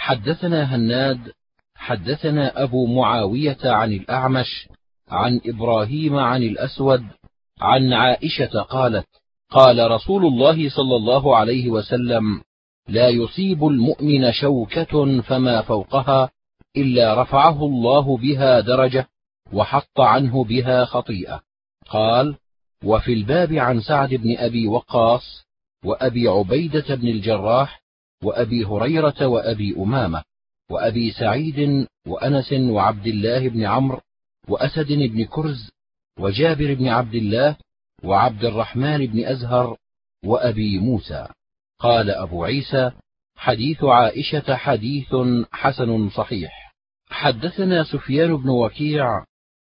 حدثنا هناد حدثنا أبو معاوية عن الأعمش عن إبراهيم عن الأسود عن عائشة قالت: قال رسول الله صلى الله عليه وسلم: لا يصيب المؤمن شوكة فما فوقها إلا رفعه الله بها درجة وحط عنه بها خطيئة. قال: وفي الباب عن سعد بن أبي وقاص وأبي عبيدة بن الجراح وأبي هريرة وأبي أمامة وأبي سعيد وأنس وعبد الله بن عمرو وأسد بن كرز وجابر بن عبد الله وعبد الرحمن بن أزهر وأبي موسى. قال أبو عيسى: حديث عائشة حديث حسن صحيح. حدثنا سفيان بن وكيع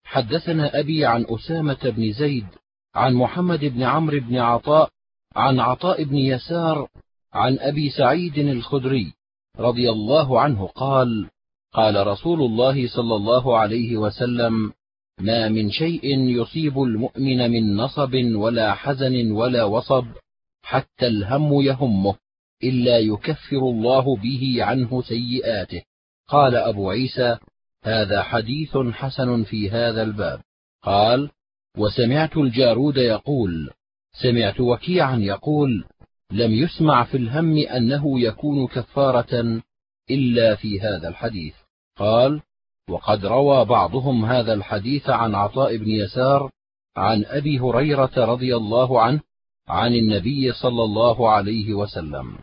حدثنا أبي عن أسامة بن زيد عن محمد بن عمرو بن عطاء عن عطاء بن يسار عن أبي سعيد الخدري رضي الله عنه قال: قال رسول الله صلى الله عليه وسلم: ما من شيء يصيب المؤمن من نصب ولا حزن ولا وصب حتى الهم يهمه إلا يكفر الله به عنه سيئاته. قال أبو عيسى: هذا حديث حسن في هذا الباب. قال: وسمعت الجارود يقول: سمعت وكيعا يقول: لم يسمع في الهم أنه يكون كفارة إلا في هذا الحديث. قال: وقد روى بعضهم هذا الحديث عن عطاء بن يسار عن أبي هريرة رضي الله عنه عن النبي صلى الله عليه وسلم.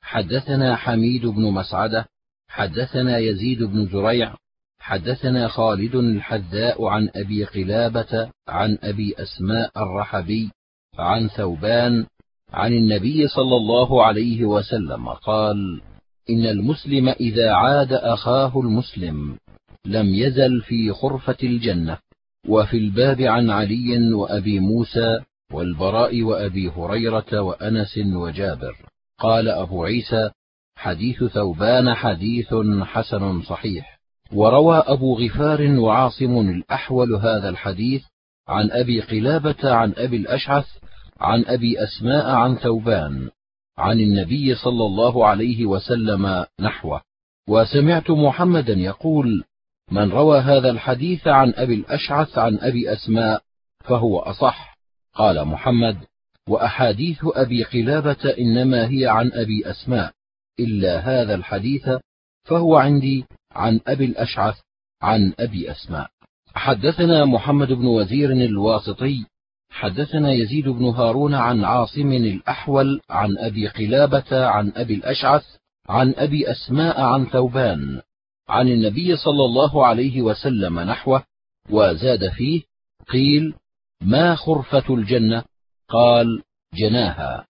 حدثنا حميد بن مسعدة حدثنا يزيد بن زريع حدثنا خالد الحذاء عن أبي قلابة عن أبي أسماء الرحبي عن ثوبان عن النبي صلى الله عليه وسلم قال: إن المسلم إذا عاد أخاه المسلم لم يزل في خرفة الجنة. وفي الباب عن علي وأبي موسى والبراء وأبي هريرة وأنس وجابر. قال أبو عيسى: حديث ثوبان حديث حسن صحيح. وروى أبو غفار وعاصم الأحول هذا الحديث عن أبي قلابة عن أبي الأشعث عن أبي أسماء عن ثوبان عن النبي صلى الله عليه وسلم نحوه. وسمعت محمدا يقول: من روى هذا الحديث عن أبي الأشعث عن أبي أسماء فهو أصح. قال محمد: وأحاديث أبي قلابة إنما هي عن أبي أسماء إلا هذا الحديث فهو عندي عن أبي الأشعث عن أبي أسماء. حدثنا محمد بن وزير الواسطي حدثنا يزيد بن هارون عن عاصم الأحول عن أبي قلابة عن أبي الأشعث عن أبي أسماء عن ثوبان عن النبي صلى الله عليه وسلم نحوه، وزاد فيه: قيل: ما خرفة الجنة؟ قال: جناها.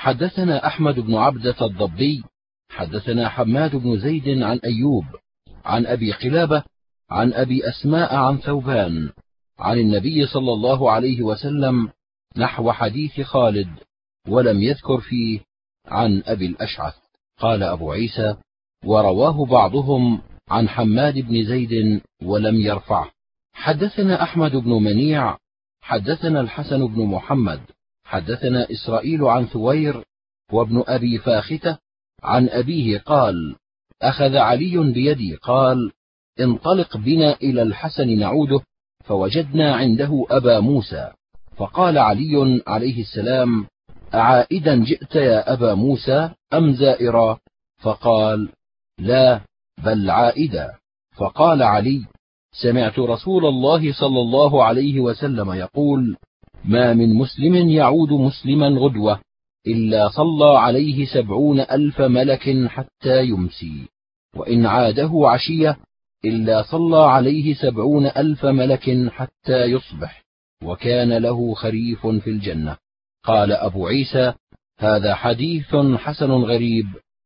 حدثنا أحمد بن عبدة الضبي حدثنا حماد بن زيد عن أيوب عن أبي قلابة عن أبي أسماء عن ثوبان عن النبي صلى الله عليه وسلم نحو حديث خالد، ولم يذكر فيه عن أبي الأشعث. قال أبو عيسى: ورواه بعضهم عن حماد بن زيد ولم يرفعه. حدثنا أحمد بن منيع حدثنا الحسن بن محمد حدثنا إسرائيل عن ثوير وابن أبي فاختة عن أبيه قال: أخذ علي بيدي قال: انطلق بنا إلى الحسن نعوده، فوجدنا عنده أبا موسى، فقال علي عليه السلام: أعائدا جئت يا أبا موسى أم زائرا؟ فقال: لا، بل عائدا. فقال علي: سمعت رسول الله صلى الله عليه وسلم يقول: ما من مسلم يعود مسلما غدوة إلا صلى عليه 70,000 ملك حتى يمسي، وإن عاده عشية إلا صلى عليه 70,000 ملك حتى يصبح، وكان له خريف في الجنة. قال أبو عيسى: هذا حديث حسن غريب،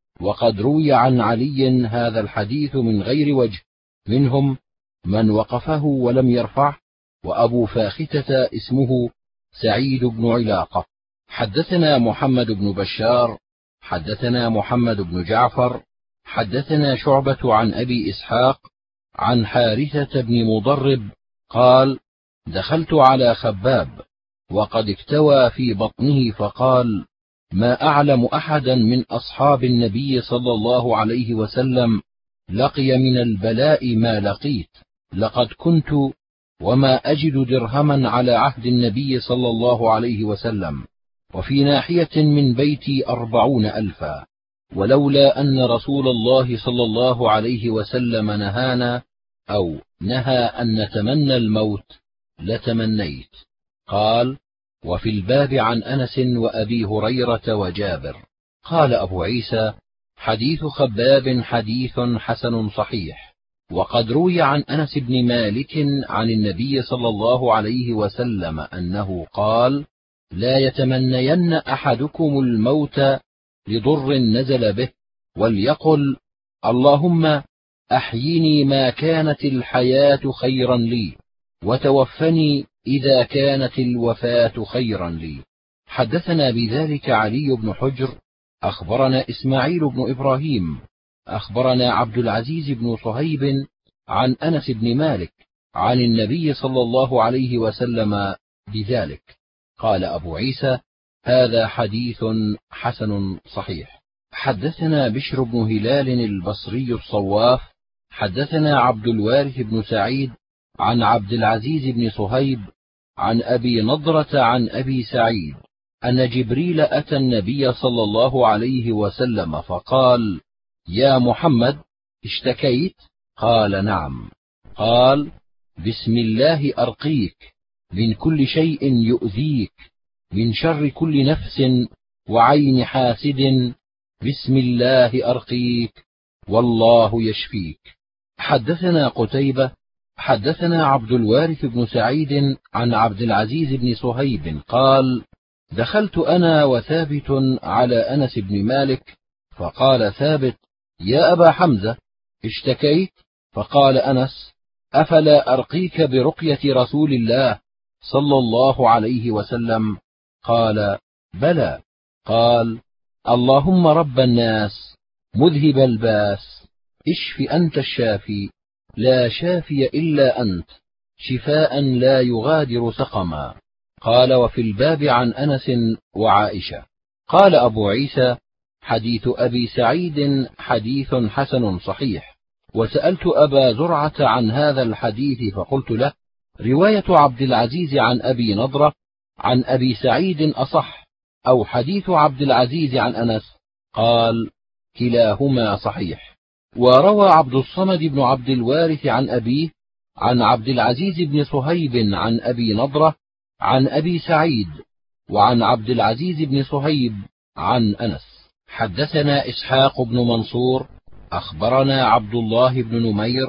وقد روي عن علي هذا الحديث من غير وجه، منهم من وقفه ولم يرفعه، وأبو فاختة اسمه سعيد بن علاقة. حدثنا محمد بن بشار حدثنا محمد بن جعفر حدثنا شعبة عن أبي إسحاق عن حارثة بن مضرب قال: دخلت على خباب وقد اكتوى في بطنه، فقال: ما أعلم أحدا من أصحاب النبي صلى الله عليه وسلم لقي من البلاء ما لقيت، لقد كنت وما أجد درهما على عهد النبي صلى الله عليه وسلم، وفي ناحية من بيتي 40,000، ولولا أن رسول الله صلى الله عليه وسلم نهانا أو نهى أن نتمنى الموت لتمنيت. قال: وفي الباب عن أنس وأبي هريرة وجابر. قال أبو عيسى: حديث خباب حديث حسن صحيح. وقد روي عن أنس بن مالك عن النبي صلى الله عليه وسلم أنه قال: لا يتمنين أحدكم الموت لضر نزل به، وليقل: اللهم أحيني ما كانت الحياة خيرا لي، وتوفني إذا كانت الوفاة خيرا لي. حدثنا بذلك علي بن حجر أخبرنا إسماعيل بن إبراهيم أخبرنا عبد العزيز بن صهيب عن أنس بن مالك عن النبي صلى الله عليه وسلم بذلك. قال أبو عيسى: هذا حديث حسن صحيح. حدثنا بشر بن هلال البصري الصواف حدثنا عبد الوارث بن سعيد عن عبد العزيز بن صهيب عن أبي نضرة عن أبي سعيد أن جبريل أتى النبي صلى الله عليه وسلم فقال: يا محمد، اشتكيت؟ قال: نعم. قال: بسم الله أرقيك من كل شيء يؤذيك، من شر كل نفس وعين حاسد، بسم الله أرقيك والله يشفيك. حدثنا قتيبة حدثنا عبد الوارث بن سعيد عن عبد العزيز بن صهيب قال: دخلت أنا وثابت على أنس بن مالك، فقال ثابت: يا أبا حمزة، اشتكيت؟ فقال أنس: أفلا أرقيك برقية رسول الله صلى الله عليه وسلم؟ قال: بلى. قال: اللهم رب الناس مذهب الباس، اشف أنت الشافي، لا شافي إلا أنت، شفاء لا يغادر سقما. قال: وفي الباب عن أنس وعائشة. قال أبو عيسى: حديث أبي سعيد حديث حسن صحيح. وسألت أبا زرعة عن هذا الحديث فقلت له: رواية عبد العزيز عن أبي نضرة عن أبي سعيد أصح، أو حديث عبد العزيز عن أنس؟ قال: كلاهما صحيح. وروى عبد الصمد بن عبد الوارث عن أبيه عن عبد العزيز بن صهيب عن أبي نضرة عن أبي سعيد وعن عبد العزيز بن صهيب عن أنس. حدثنا إسحاق بن منصور أخبرنا عبد الله بن نمير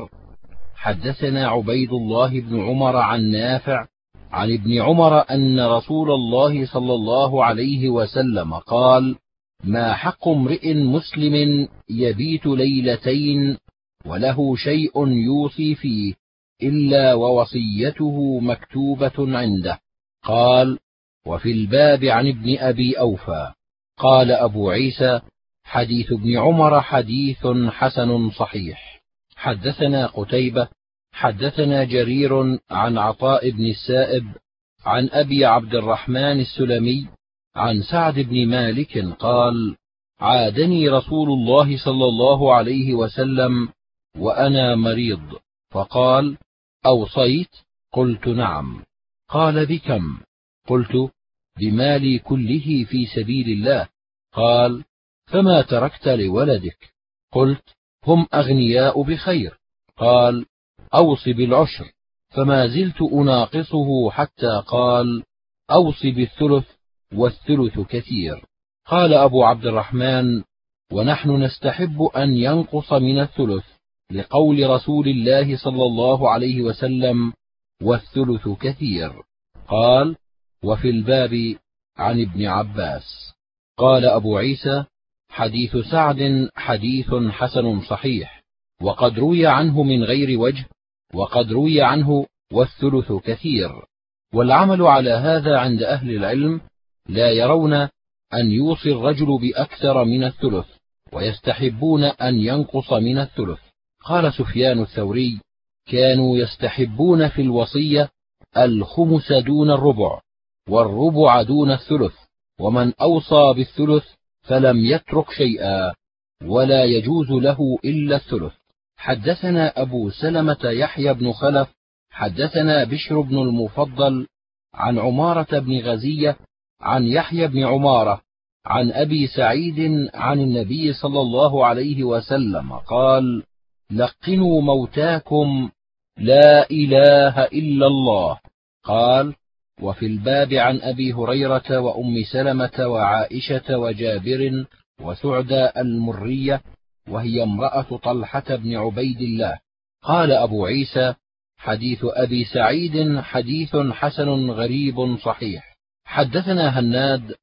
حدثنا عبيد الله بن عمر عن نافع عن ابن عمر أن رسول الله صلى الله عليه وسلم قال: ما حق امرئ مسلم يبيت ليلتين وله شيء يوصي فيه إلا ووصيته مكتوبة عنده. قال: وفي الباب عن ابن أبي أوفى. قال أبو عيسى: حديث ابن عمر حديث حسن صحيح. حدثنا قتيبة حدثنا جرير عن عطاء بن السائب عن أبي عبد الرحمن السلمي عن سعد بن مالك قال: عادني رسول الله صلى الله عليه وسلم وأنا مريض، فقال: أوصيت؟ قلت: نعم. قال: بكم؟ قلت: بمالي كله في سبيل الله. قال: فما تركت لولدك؟ قلت: هم أغنياء بخير. قال: أوص بالعشر. فما زلت أناقصه حتى قال: أوص بالثلث، والثلث كثير. قال أبو عبد الرحمن: ونحن نستحب أن ينقص من الثلث، لقول رسول الله صلى الله عليه وسلم: والثلث كثير. قال: وفي الباب عن ابن عباس. قال أبو عيسى: حديث سعد حديث حسن صحيح، وقد روي عنه من غير وجه، وقد روي عنه والثلث كثير. والعمل على هذا عند أهل العلم، لا يرون أن يوصي الرجل بأكثر من الثلث، ويستحبون أن ينقص من الثلث. قال سفيان الثوري: كانوا يستحبون في الوصية الخمس دون الربع، والربع دون الثلث، ومن أوصى بالثلث فلم يترك شيئا، ولا يجوز له إلا الثلث. حدثنا أبو سلمة يحيى بن خلف حدثنا بشر بن المفضل عن عمارة بن غزية عن يحيى بن عمارة عن أبي سعيد عن النبي صلى الله عليه وسلم قال: لقنوا موتاكم لا إله إلا الله. قال: وفي الباب عن أبي هريرة وأم سلمة وعائشة وجابر وسعدى المرية وهي امرأة طلحة بن عبيد الله. قال أبو عيسى: حديث أبي سعيد حديث حسن غريب صحيح. حدثنا هناد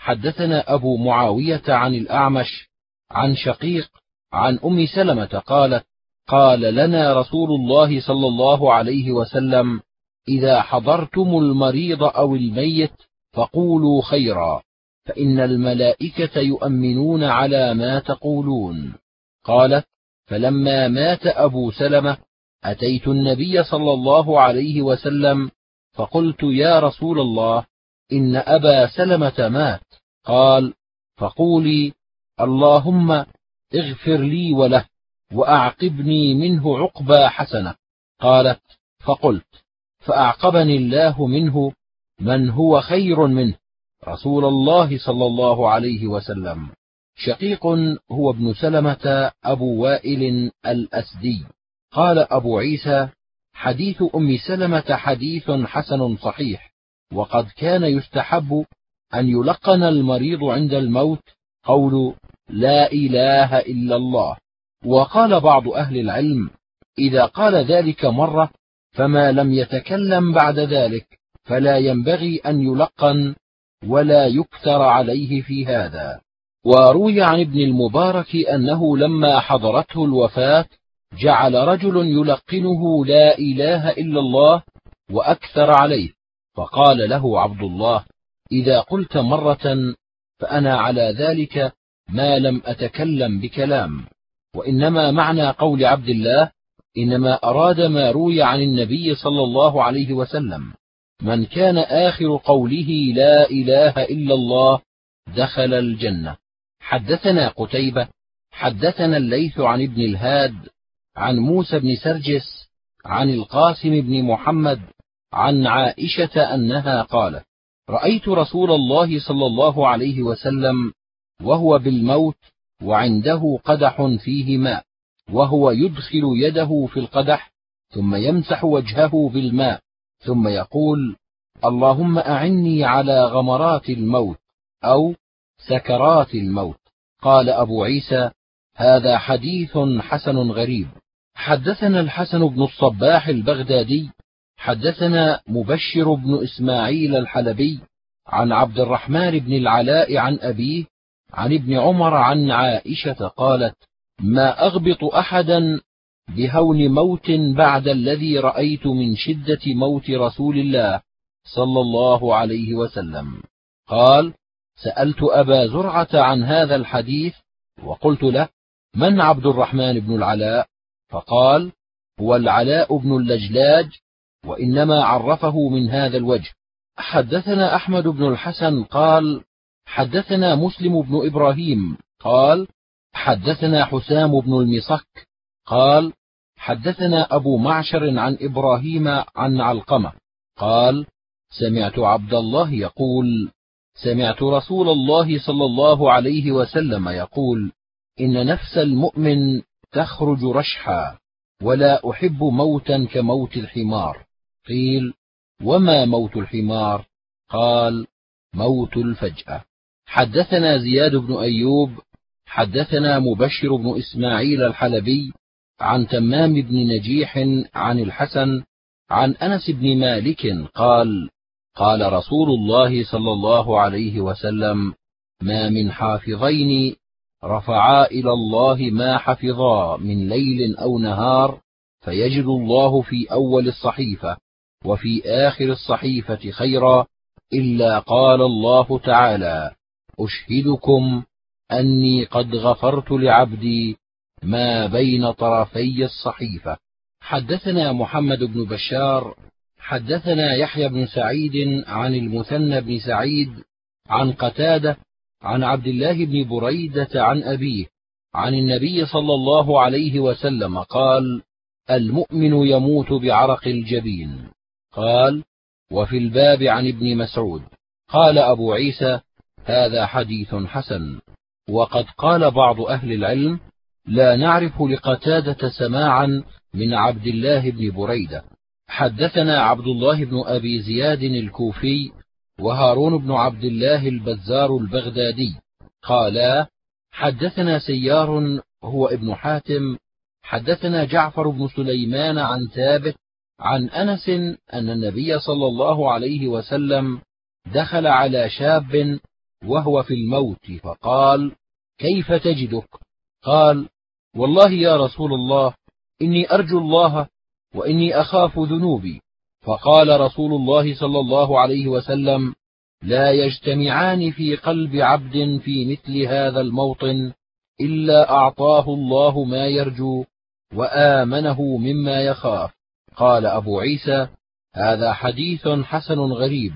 حدثنا أبو معاوية عن الأعمش عن شقيق عن أم سلمة قالت: قال لنا رسول الله صلى الله عليه وسلم: إذا حضرتم المريض أو الميت فقولوا خيرا، فإن الملائكة يؤمنون على ما تقولون. قالت: فلما مات أبو سلمة أتيت النبي صلى الله عليه وسلم فقلت: يا رسول الله، إن أبا سلمة مات. قال: فقولي: اللهم اغفر لي وله وأعقبني منه عقبى حسنة. قالت: فقلت: فأعقبني الله منه من هو خير منه، رسول الله صلى الله عليه وسلم. شقيق هو ابن سلمة أبو وائل الأسدي. قال أبو عيسى: حديث أم سلمة حديث حسن صحيح، وقد كان يستحب أن يلقن المريض عند الموت قول لا إله إلا الله. وقال بعض أهل العلم: إذا قال ذلك مرة فما لم يتكلم بعد ذلك فلا ينبغي أن يلقن ولا يكثر عليه في هذا. وروي عن ابن المبارك أنه لما حضرته الوفاة جعل رجل يلقنه لا إله إلا الله وأكثر عليه، فقال له عبد الله: إذا قلت مرة فأنا على ذلك ما لم أتكلم بكلام. وإنما معنى قول عبد الله إنما أراد ما روي عن النبي صلى الله عليه وسلم: من كان آخر قوله لا إله إلا الله دخل الجنة. حدثنا قتيبة حدثنا الليث عن ابن الهاد عن موسى بن سرجس عن القاسم بن محمد عن عائشة أنها قالت: رأيت رسول الله صلى الله عليه وسلم وهو بالموت وعنده قدح فيه ماء، وهو يدخل يده في القدح ثم يمسح وجهه بالماء ثم يقول: اللهم أعني على غمرات الموت أو سكرات الموت. قال أبو عيسى: هذا حديث حسن غريب. حدثنا الحسن بن الصباح البغدادي حدثنا مبشر بن إسماعيل الحلبي عن عبد الرحمن بن العلاء عن أبيه عن ابن عمر عن عائشة قالت: ما أغبط أحدا بهون موت بعد الذي رأيت من شدة موت رسول الله صلى الله عليه وسلم. قال: سألت أبا زرعة عن هذا الحديث وقلت له: من عبد الرحمن بن العلاء؟ فقال: هو العلاء بن اللجلاج، وإنما عرفه من هذا الوجه. حدثنا أحمد بن الحسن قال: حدثنا مسلم بن إبراهيم قال: حدثنا حسام بن المصك قال: حدثنا أبو معشر عن إبراهيم عن علقمة قال: سمعت عبد الله يقول: سمعت رسول الله صلى الله عليه وسلم يقول: إن نفس المؤمن تخرج رشحا، ولا أحب موتا كموت الحمار. قيل: وما موت الحمار؟ قال: موت الفجأة. حدثنا زياد بن أيوب حدثنا مبشر بن إسماعيل الحلبي عن تمام بن نجيح عن الحسن عن أنس بن مالك قال: قال رسول الله صلى الله عليه وسلم: ما من حافظين رفعا إلى الله ما حفظا من ليل أو نهار فيجد الله في أول الصحيفة وفي آخر الصحيفة خيرا إلا قال الله تعالى: أشهدكم أني قد غفرت لعبدي ما بين طرفي الصحيفة. حدثنا محمد بن بشار حدثنا يحيى بن سعيد عن المثنى بن سعيد عن قتادة عن عبد الله بن بريدة عن أبيه عن النبي صلى الله عليه وسلم قال: المؤمن يموت بعرق الجبين. قال: وفي الباب عن ابن مسعود. قال أبو عيسى: هذا حديث حسن. وقد قال بعض أهل العلم: لا نعرف لقتادة سماعا من عبد الله بن بريدة. حدثنا عبد الله بن أبي زياد الكوفي وهارون بن عبد الله البزار البغدادي قالا: حدثنا سيار هو ابن حاتم حدثنا جعفر بن سليمان عن ثابت عن أنس أن النبي صلى الله عليه وسلم دخل على شاب وهو في الموت فقال: كيف تجدك؟ قال: والله يا رسول الله إني أرجو الله وإني أخاف ذنوبي. فقال رسول الله صلى الله عليه وسلم: لا يجتمعان في قلب عبد في مثل هذا الموطن إلا أعطاه الله ما يرجو وآمنه مما يخاف. قال أبو عيسى: هذا حديث حسن غريب.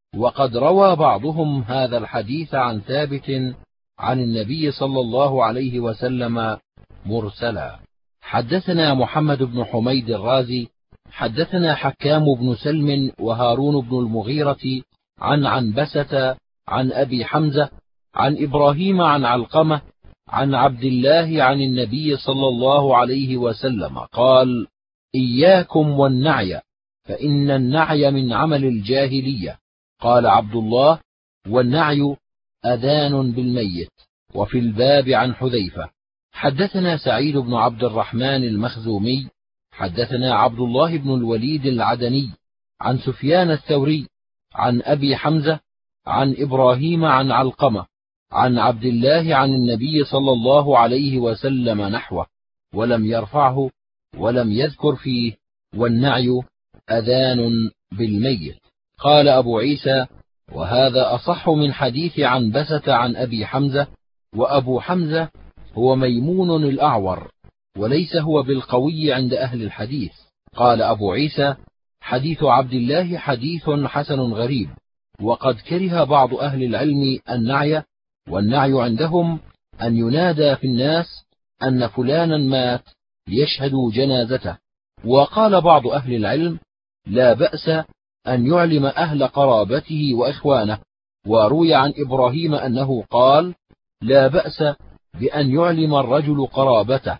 وقد روى بعضهم هذا الحديث عن ثابت عن النبي صلى الله عليه وسلم مرسلا. حدثنا محمد بن حميد الرازي حدثنا حكام بن سلم وهارون بن المغيرة عن عنبسة عن أبي حمزة عن إبراهيم عن علقمة عن عبد الله عن النبي صلى الله عليه وسلم قال: إياكم والنعي فإن النعي من عمل الجاهلية. قال عبد الله: والنعي أذان بالميت. وفي الباب عن حذيفة. حدثنا سعيد بن عبد الرحمن المخزومي حدثنا عبد الله بن الوليد العدني عن سفيان الثوري عن أبي حمزة عن إبراهيم عن علقمة عن عبد الله عن النبي صلى الله عليه وسلم نحوه ولم يرفعه ولم يذكر فيه: والنعي أذان بالميت. قال أبو عيسى: وهذا أصح من حديث عنبسة عن أبي حمزة. وأبو حمزة هو ميمون الأعور وليس هو بالقوي عند أهل الحديث. قال أبو عيسى: حديث عبد الله حديث حسن غريب. وقد كره بعض أهل العلم النعي، والنعي عندهم أن ينادى في الناس أن فلانا مات ليشهدوا جنازته. وقال بعض أهل العلم: لا بأس أن يعلم أهل قرابته وإخوانه. وروي عن إبراهيم أنه قال: لا بأس بأن يعلم الرجل قرابته.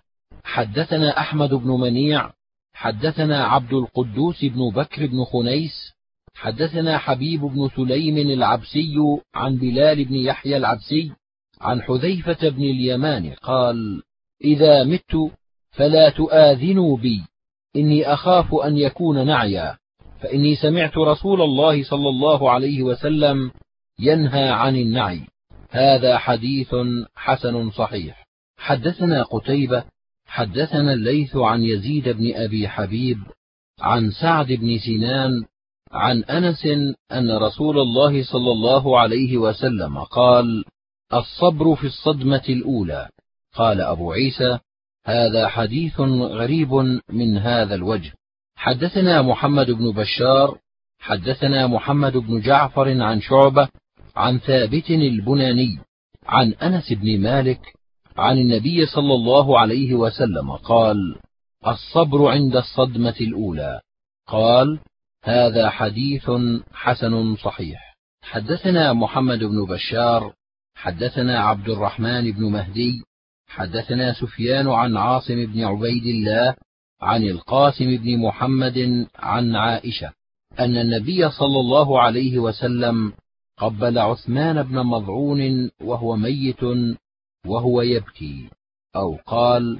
حدثنا أحمد بن منيع حدثنا عبد القدوس بن بكر بن خنيس حدثنا حبيب بن سليم العبسي عن بلال بن يحيى العبسي عن حذيفة بن اليمان قال: إذا مت فلا تؤاذنوا بي، إني أخاف أن يكون نعيا، فإني سمعت رسول الله صلى الله عليه وسلم ينهى عن النعي. هذا حديث حسن صحيح. حدثنا قتيبة حدثنا الليث عن يزيد بن أبي حبيب عن سعد بن سنان عن أنس أن رسول الله صلى الله عليه وسلم قال: الصبر في الصدمة الأولى. قال أبو عيسى: هذا حديث غريب من هذا الوجه. حدثنا محمد بن بشار حدثنا محمد بن جعفر عن شعبة عن ثابت البناني عن أنس بن مالك عن النبي صلى الله عليه وسلم قال: الصبر عند الصدمة الأولى. قال: هذا حديث حسن صحيح. حدثنا محمد بن بشار حدثنا عبد الرحمن بن مهدي حدثنا سفيان عن عاصم بن عبيد الله عن القاسم بن محمد عن عائشة أن النبي صلى الله عليه وسلم قبل عثمان بن مظعون وهو ميت وهو يبكي، أو قال: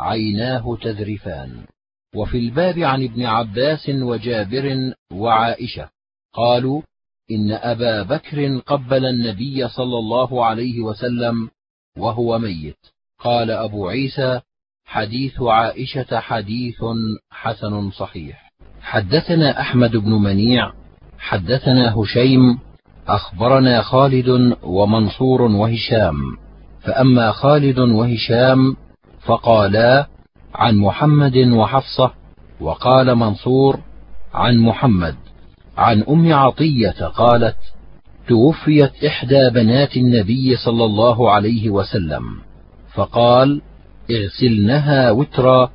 عيناه تذرفان. وفي الباب عن ابن عباس وجابر وعائشة قالوا: إن أبا بكر قبل النبي صلى الله عليه وسلم وهو ميت. قال أبو عيسى: حديث عائشة حديث حسن صحيح. حدثنا أحمد بن منيع حدثنا هشيم أخبرنا خالد ومنصور وهشام. فأما خالد وهشام فقالا عن محمد وحفصة، وقال منصور عن محمد عن أم عطية قالت: توفيت إحدى بنات النبي صلى الله عليه وسلم، فقال: اغسلنها وترا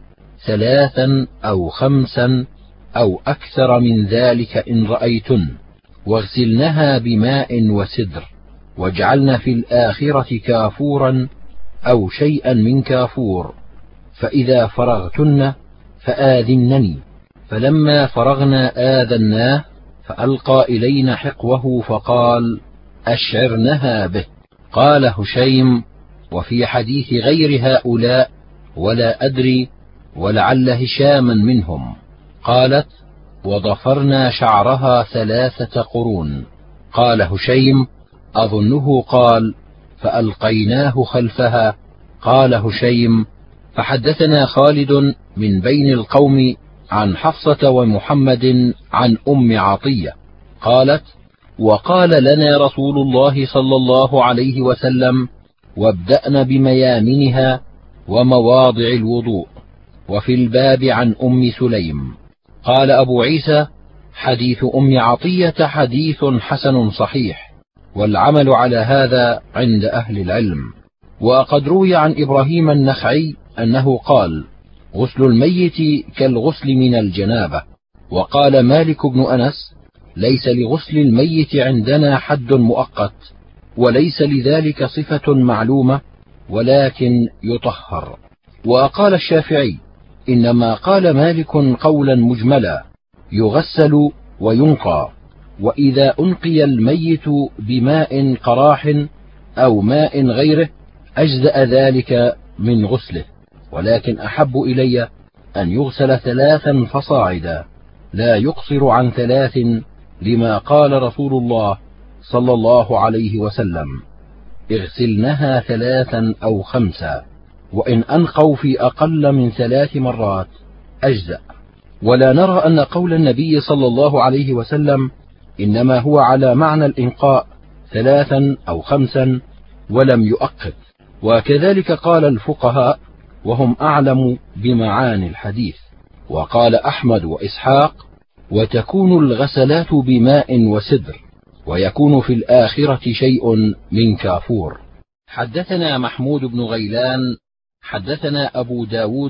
3 أو 5 أو أكثر من ذلك إن رأيتن، واغسلنها بماء وسدر، واجعلن في الآخرة كافورا أو شيئا من كافور، فإذا فرغتن فآذنني. فلما فرغنا آذناه، فألقى إلينا حقوه فقال: أشعرنها به. قال هشيم: وفي حديث غير هؤلاء ولا أدري، ولعل هشاما منهم. قالت: وضفرنا شعرها 3 قرون. قال هشيم: أظنه قال: فألقيناه خلفها. قال هشيم: فحدثنا خالد من بين القوم عن حفصة ومحمد عن أم عطية قالت: وقال لنا رسول الله صلى الله عليه وسلم: وابدأن بميامنها ومواضع الوضوء. وفي الباب عن أم سليم. قال أبو عيسى: حديث أم عطية حديث حسن صحيح، والعمل على هذا عند أهل العلم. وقد روي عن إبراهيم النخعي أنه قال: غسل الميت كالغسل من الجنابة. وقال مالك بن أنس: ليس لغسل الميت عندنا حد مؤقت، وليس لذلك صفة معلومة، ولكن يطهر. وقال الشافعي: إنما قال مالك قولا مجملا: يغسل وينقى، وإذا أنقي الميت بماء قراح أو ماء غيره أجزأ ذلك من غسله، ولكن أحب إلي أن يغسل 3 فصاعدا، لا يقصر عن 3، لما قال رسول الله صلى الله عليه وسلم: اغسلنها 3 أو 5، وإن أنقوا في أقل من 3 مرات أجزأ. ولا نرى أن قول النبي صلى الله عليه وسلم إنما هو على معنى الإنقاء 3 أو 5 ولم يؤقت. وكذلك قال الفقهاء، وهم أعلم بمعاني الحديث. وقال أحمد وإسحاق: وتكون الغسلات بماء وسدر، ويكون في الآخرة شيء من كافور. حدثنا محمود بن غيلان حدثنا أبو داود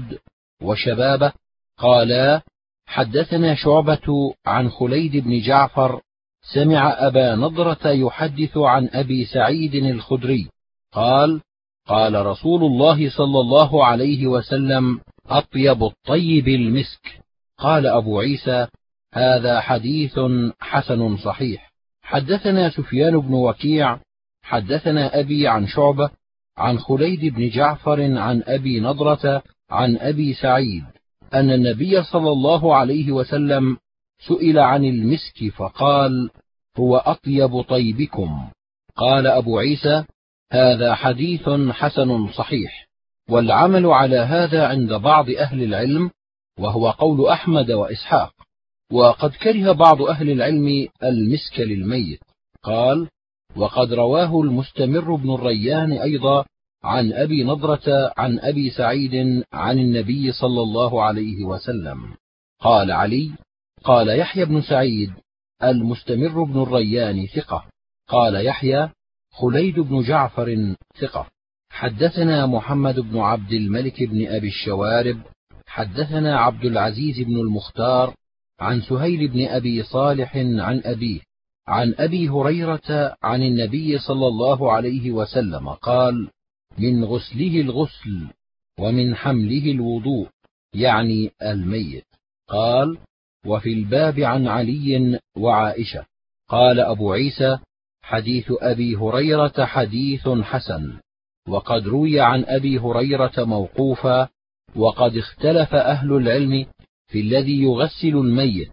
وشبابه قالا: حدثنا شعبة عن خليد بن جعفر سمع أبا نضرة يحدث عن أبي سعيد الخدري قال: قال رسول الله صلى الله عليه وسلم: أطيب الطيب المسك. قال أبو عيسى: هذا حديث حسن صحيح. حدثنا سفيان بن وكيع حدثنا أبي عن شعبة عن خليد بن جعفر عن أبي نضرة عن أبي سعيد أن النبي صلى الله عليه وسلم سئل عن المسك فقال: هو أطيب طيبكم. قال أبو عيسى: هذا حديث حسن صحيح، والعمل على هذا عند بعض أهل العلم، وهو قول أحمد وإسحاق. وقد كره بعض أهل العلم المسك للميت. قال: وقد رواه المستمر بن الريان أيضا عن أبي نضرة عن أبي سعيد عن النبي صلى الله عليه وسلم. قال علي: قال يحيى بن سعيد: المستمر بن الريان ثقة. قال يحيى: خليد بن جعفر ثقة. حدثنا محمد بن عبد الملك بن أبي الشوارب حدثنا عبد العزيز بن المختار عن سهيل بن أبي صالح عن أبيه عن أبي هريرة عن النبي صلى الله عليه وسلم قال: من غسله الغسل ومن حمله الوضوء، يعني الميت. قال: وفي الباب عن علي وعائشة. قال أبو عيسى: حديث أبي هريرة حديث حسن، وقد روي عن أبي هريرة موقوفا، وقد اختلف أهل العلم في الذي يغسل الميت.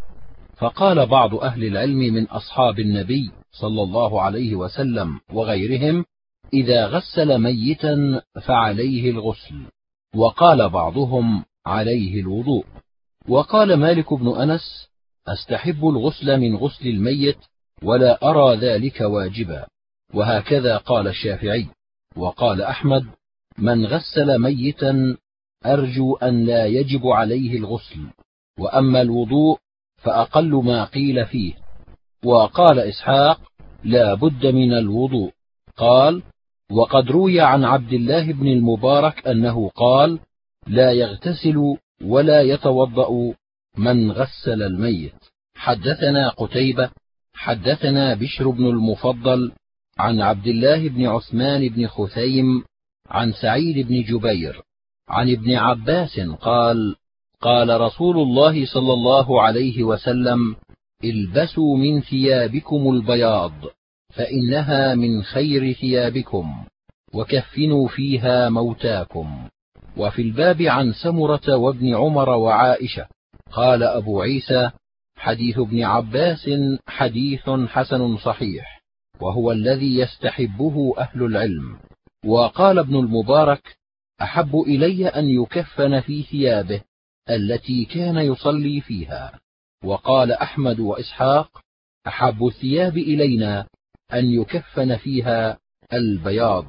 فقال بعض أهل العلم من أصحاب النبي صلى الله عليه وسلم وغيرهم: إذا غسل ميتا فعليه الغسل. وقال بعضهم: عليه الوضوء. وقال مالك بن أنس: أستحب الغسل من غسل الميت، ولا أرى ذلك واجبا. وهكذا قال الشافعي. وقال أحمد: من غسل ميتا أرجو أن لا يجب عليه الغسل، وأما الوضوء فأقل ما قيل فيه. وقال إسحاق: لا بد من الوضوء. قال: وقد روي عن عبد الله بن المبارك أنه قال: لا يغتسل ولا يتوضأ من غسل الميت. حدثنا قتيبة حدثنا بشر بن المفضل عن عبد الله بن عثمان بن خثيم عن سعيد بن جبير عن ابن عباس قال: قال رسول الله صلى الله عليه وسلم: البسوا من ثيابكم البياض فإنها من خير ثيابكم، وكفنوا فيها موتاكم. وفي الباب عن سمرة وابن عمر وعائشة. قال أبو عيسى: حديث ابن عباس حديث حسن صحيح، وهو الذي يستحبه أهل العلم. وقال ابن المبارك: أحب إلي أن يكفن في ثيابه التي كان يصلي فيها. وقال أحمد وإسحاق: أحب الثياب إلينا أن يكفن فيها البياض،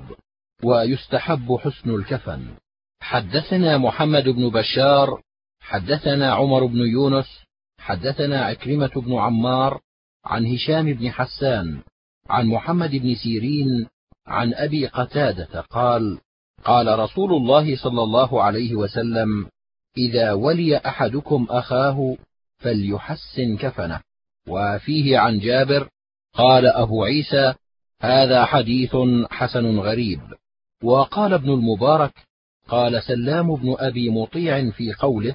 ويستحب حسن الكفن. حدثنا محمد بن بشار حدثنا عمر بن يونس حدثنا عكرمة بن عمار عن هشام بن حسان عن محمد بن سيرين عن أبي قتادة قال: قال رسول الله صلى الله عليه وسلم: إذا ولي أحدكم أخاه فليحسن كفنه. وفيه عن جابر. قال أبو عيسى: هذا حديث حسن غريب. وقال ابن المبارك: قال سلام بن أبي مطيع في قوله: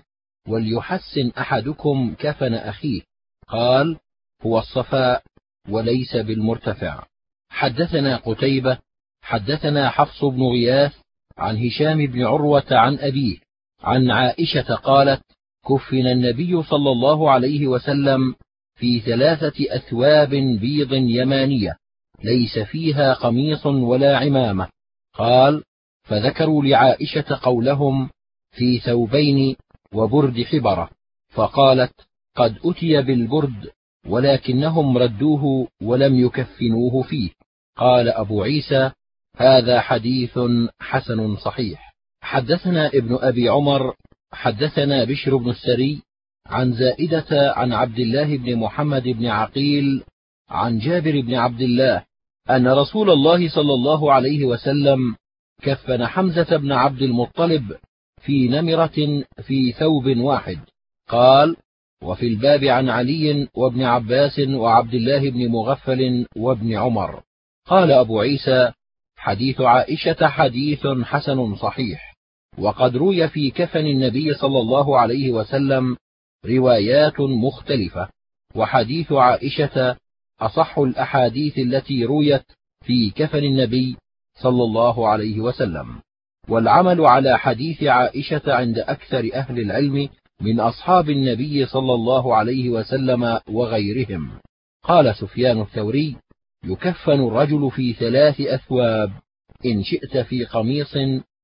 وليحسن أحدكم كفن أخيه، قال: هو الصفاء وليس بالمرتفع. حدثنا قتيبة حدثنا حفص بن غياث عن هشام بن عروة عن أبيه عن عائشة قالت: كفن النبي صلى الله عليه وسلم في 3 أثواب بيض يمانية ليس فيها قميص ولا عمامة. قال: فذكروا لعائشة قولهم في ثوبين وبرد حبرة، فقالت: قد أتي بالبرد ولكنهم ردوه ولم يكفنوه فيه. قال أبو عيسى: هذا حديث حسن صحيح. حدثنا ابن أبي عمر حدثنا بشر بن السري عن زائدة عن عبد الله بن محمد بن عقيل عن جابر بن عبد الله أن رسول الله صلى الله عليه وسلم كفن حمزة بن عبد المطلب في نمرة في ثوب واحد. قال: وفي الباب عن علي وابن عباس وعبد الله بن مغفل وابن عمر. قال أبو عيسى: حديث عائشة حديث حسن صحيح. وقد روي في كفن النبي صلى الله عليه وسلم روايات مختلفة، وحديث عائشة أصح الأحاديث التي رويت في كفن النبي صلى الله عليه وسلم. والعمل على حديث عائشة عند أكثر أهل العلم من أصحاب النبي صلى الله عليه وسلم وغيرهم. قال سفيان الثوري: يكفن الرجل في 3 أثواب، إن شئت في قميص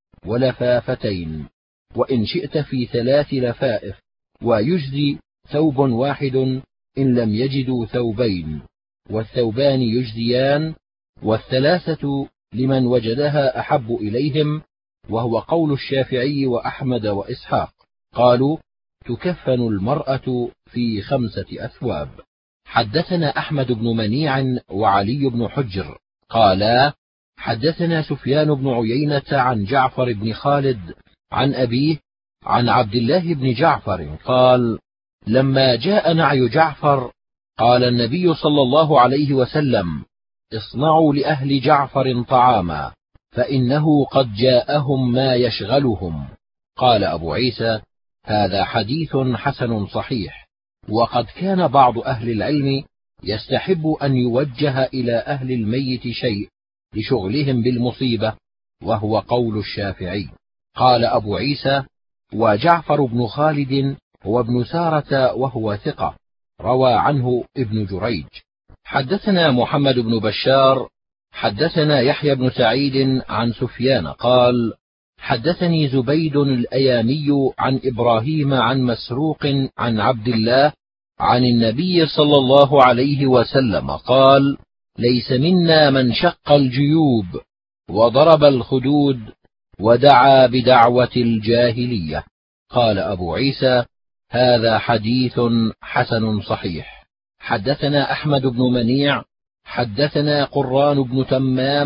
ولفافتين، وإن شئت في 3 لفائف، ويجزي ثوب واحد إن لم يجدوا ثوبين، والثوبان يجزيان، وال3 لمن وجدها أحب إليهم، وهو قول الشافعي وأحمد وإسحاق. قالوا: تكفن المرأة في 5 أثواب. حدثنا أحمد بن منيع وعلي بن حجر قالا: حدثنا سفيان بن عيينة عن جعفر بن خالد عن أبيه عن عبد الله بن جعفر قال: لما جاء نعي جعفر قال النبي صلى الله عليه وسلم: اصنعوا لأهل جعفر طعاما فإنه قد جاءهم ما يشغلهم. قال أبو عيسى: هذا حديث حسن صحيح. وقد كان بعض أهل العلم يستحب أن يوجه إلى أهل الميت شيء لشغلهم بالمصيبة، وهو قول الشافعي. قال أبو عيسى: وجعفر بن خالد هو ابن سارة وهو ثقة، روى عنه ابن جريج. حدثنا محمد بن بشار حدثنا يحيى بن سعيد عن سفيان قال: حدثني زبيد الأيامي عن إبراهيم عن مسروق عن عبد الله عن النبي صلى الله عليه وسلم قال: ليس منا من شق الجيوب وضرب الخدود ودعا بدعوة الجاهلية. قال أبو عيسى: هذا حديث حسن صحيح. حدثنا أحمد بن منيع حدثنا قران بن تمام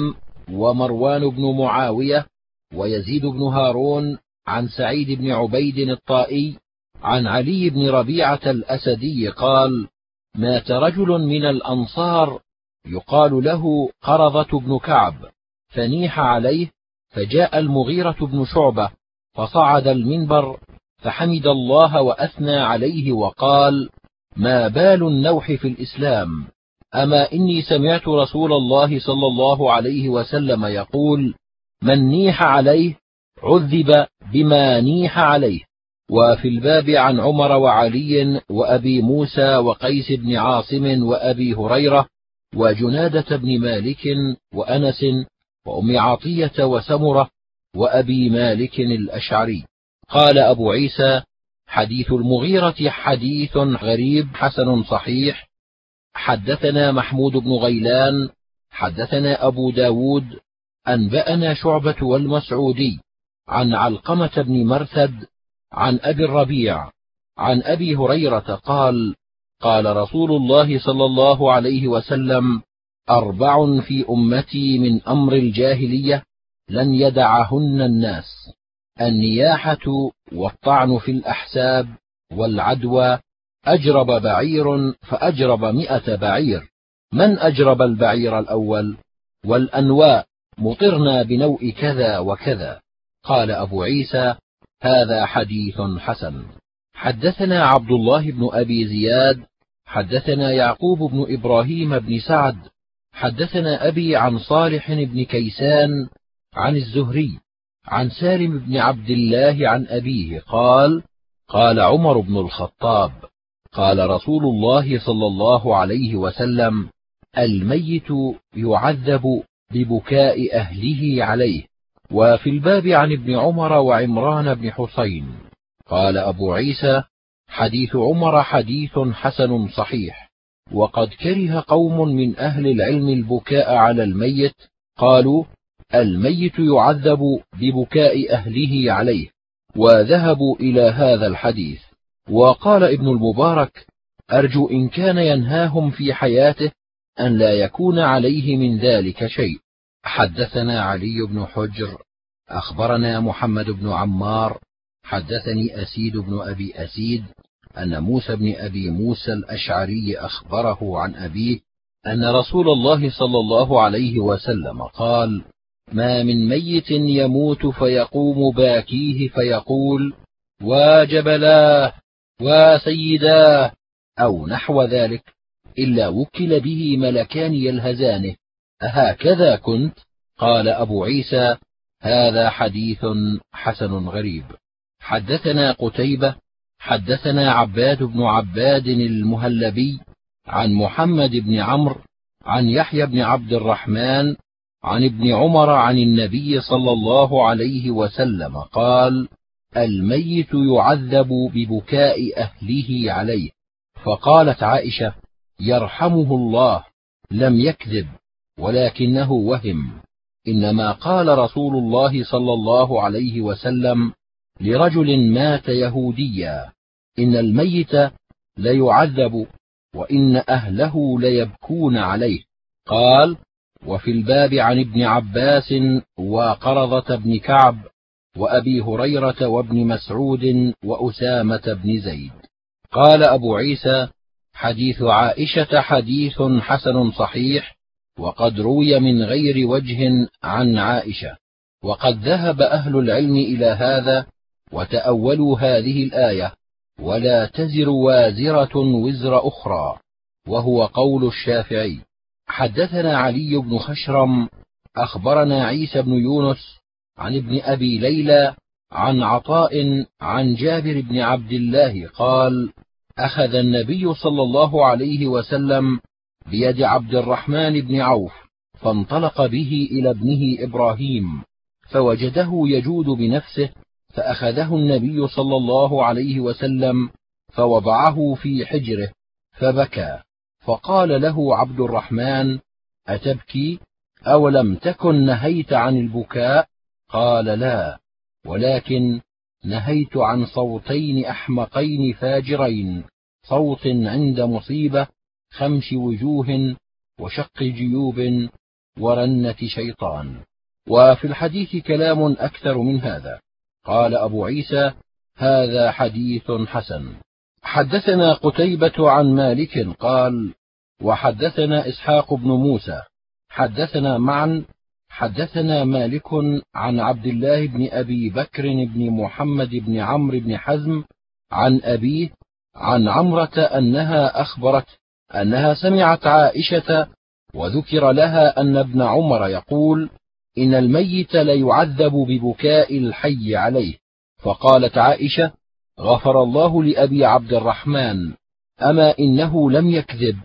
ومروان بن معاوية ويزيد بن هارون عن سعيد بن عبيد الطائي عن علي بن ربيعة الأسدي قال: مات رجل من الأنصار يقال له قرظة بن كعب، فنيح عليه، فجاء المغيرة بن شعبة فصعد المنبر فحمد الله وأثنى عليه وقال: ما بال النوح في الإسلام؟ أما إني سمعت رسول الله صلى الله عليه وسلم يقول: من نيح عليه عذب بما نيح عليه. وفي الباب عن عمر وعلي وأبي موسى وقيس بن عاصم وأبي هريرة وجنادة بن مالك وأنس وأم عطية وسمرة وأبي مالك الأشعري. قال أبو عيسى: حديث المغيرة حديث غريب حسن صحيح. حدثنا محمود بن غيلان حدثنا أبو داود أنبأنا شعبة والمسعودي عن علقمة بن مرثد عن أبي الربيع عن أبي هريرة قال: قال رسول الله صلى الله عليه وسلم: 4 في أمتي من أمر الجاهلية لن يدعهن الناس: النياحة والطعن في الأحساب والعدوى. أجرب بعير فأجرب 100 بعير. من أجرب البعير الأول؟ والأنواء مطرنا بنوء كذا وكذا. قال أبو عيسى: هذا حديث حسن. حدثنا عبد الله بن أبي زياد حدثنا يعقوب بن إبراهيم بن سعد حدثنا أبي عن صالح بن كيسان عن الزهري عن سالم بن عبد الله عن أبيه قال: قال عمر بن الخطاب: قال رسول الله صلى الله عليه وسلم: الميت يعذب ببكاء أهله عليه. وفي الباب عن ابن عمر وعمران بن حسين. قال أبو عيسى: حديث عمر حديث حسن صحيح. وقد كره قوم من أهل العلم البكاء على الميت، قالوا: الميت يعذب ببكاء أهله عليه، وذهبوا إلى هذا الحديث. وقال ابن المبارك: أرجو إن كان ينهاهم في حياته أن لا يكون عليه من ذلك شيء. حدثنا علي بن حجر أخبرنا محمد بن عمار حدثني أسيد بن أبي أسيد أن موسى بن أبي موسى الأشعري أخبره عن أبيه أن رسول الله صلى الله عليه وسلم قال: ما من ميت يموت فيقوم باكيه فيقول: واجبلاه وسيداه أو نحو ذلك، إلا وكل به ملكان يلهزانه: أهكذا كنت؟ قال أبو عيسى: هذا حديث حسن غريب. حدثنا قتيبة حدثنا عباد بن عباد المهلبي عن محمد بن عمرو عن يحيى بن عبد الرحمن عن ابن عمر عن النبي صلى الله عليه وسلم قال: الميت يعذب ببكاء أهله عليه. فقالت عائشة: يرحمه الله، لم يكذب ولكنه وهم، إنما قال رسول الله صلى الله عليه وسلم لرجل مات يهوديا: إن الميت ليعذب وإن أهله ليبكون عليه. قال: وفي الباب عن ابن عباس وقرظة بن كعب وأبي هريرة وابن مسعود وأسامة بن زيد. قال أبو عيسى: حديث عائشة حديث حسن صحيح، وقد روي من غير وجه عن عائشة. وقد ذهب أهل العلم إلى هذا وتأولوا هذه الآية: ولا تزر وازرة وزر أخرى، وهو قول الشافعي. حدثنا علي بن خشرم أخبرنا عيسى بن يونس عن ابن أبي ليلى عن عطاء عن جابر بن عبد الله قال: أخذ النبي صلى الله عليه وسلم بيد عبد الرحمن بن عوف، فانطلق به إلى ابنه إبراهيم، فوجده يجود بنفسه، فأخذه النبي صلى الله عليه وسلم فوضعه في حجره فبكى. فقال له عبد الرحمن: أتبكي؟ أولم تكن نهيت عن البكاء؟ قال: لا، ولكن نهيت عن صوتين أحمقين فاجرين: صوت عند مصيبة، خمش وجوه، وشق جيوب، ورنة شيطان. وفي الحديث كلام أكثر من هذا. قال أبو عيسى: هذا حديث حسن. حدثنا قتيبة عن مالك قال: وحدثنا إسحاق بن موسى حدثنا معا حدثنا مالك عن عبد الله بن أبي بكر بن محمد بن عمرو بن حزم عن أبيه عن عمرة أنها أخبرت أنها سمعت عائشة وذكر لها أن ابن عمر يقول: إن الميت ليعذب ببكاء الحي عليه. فقالت عائشة: غفر الله لأبي عبد الرحمن، أما إنه لم يكذب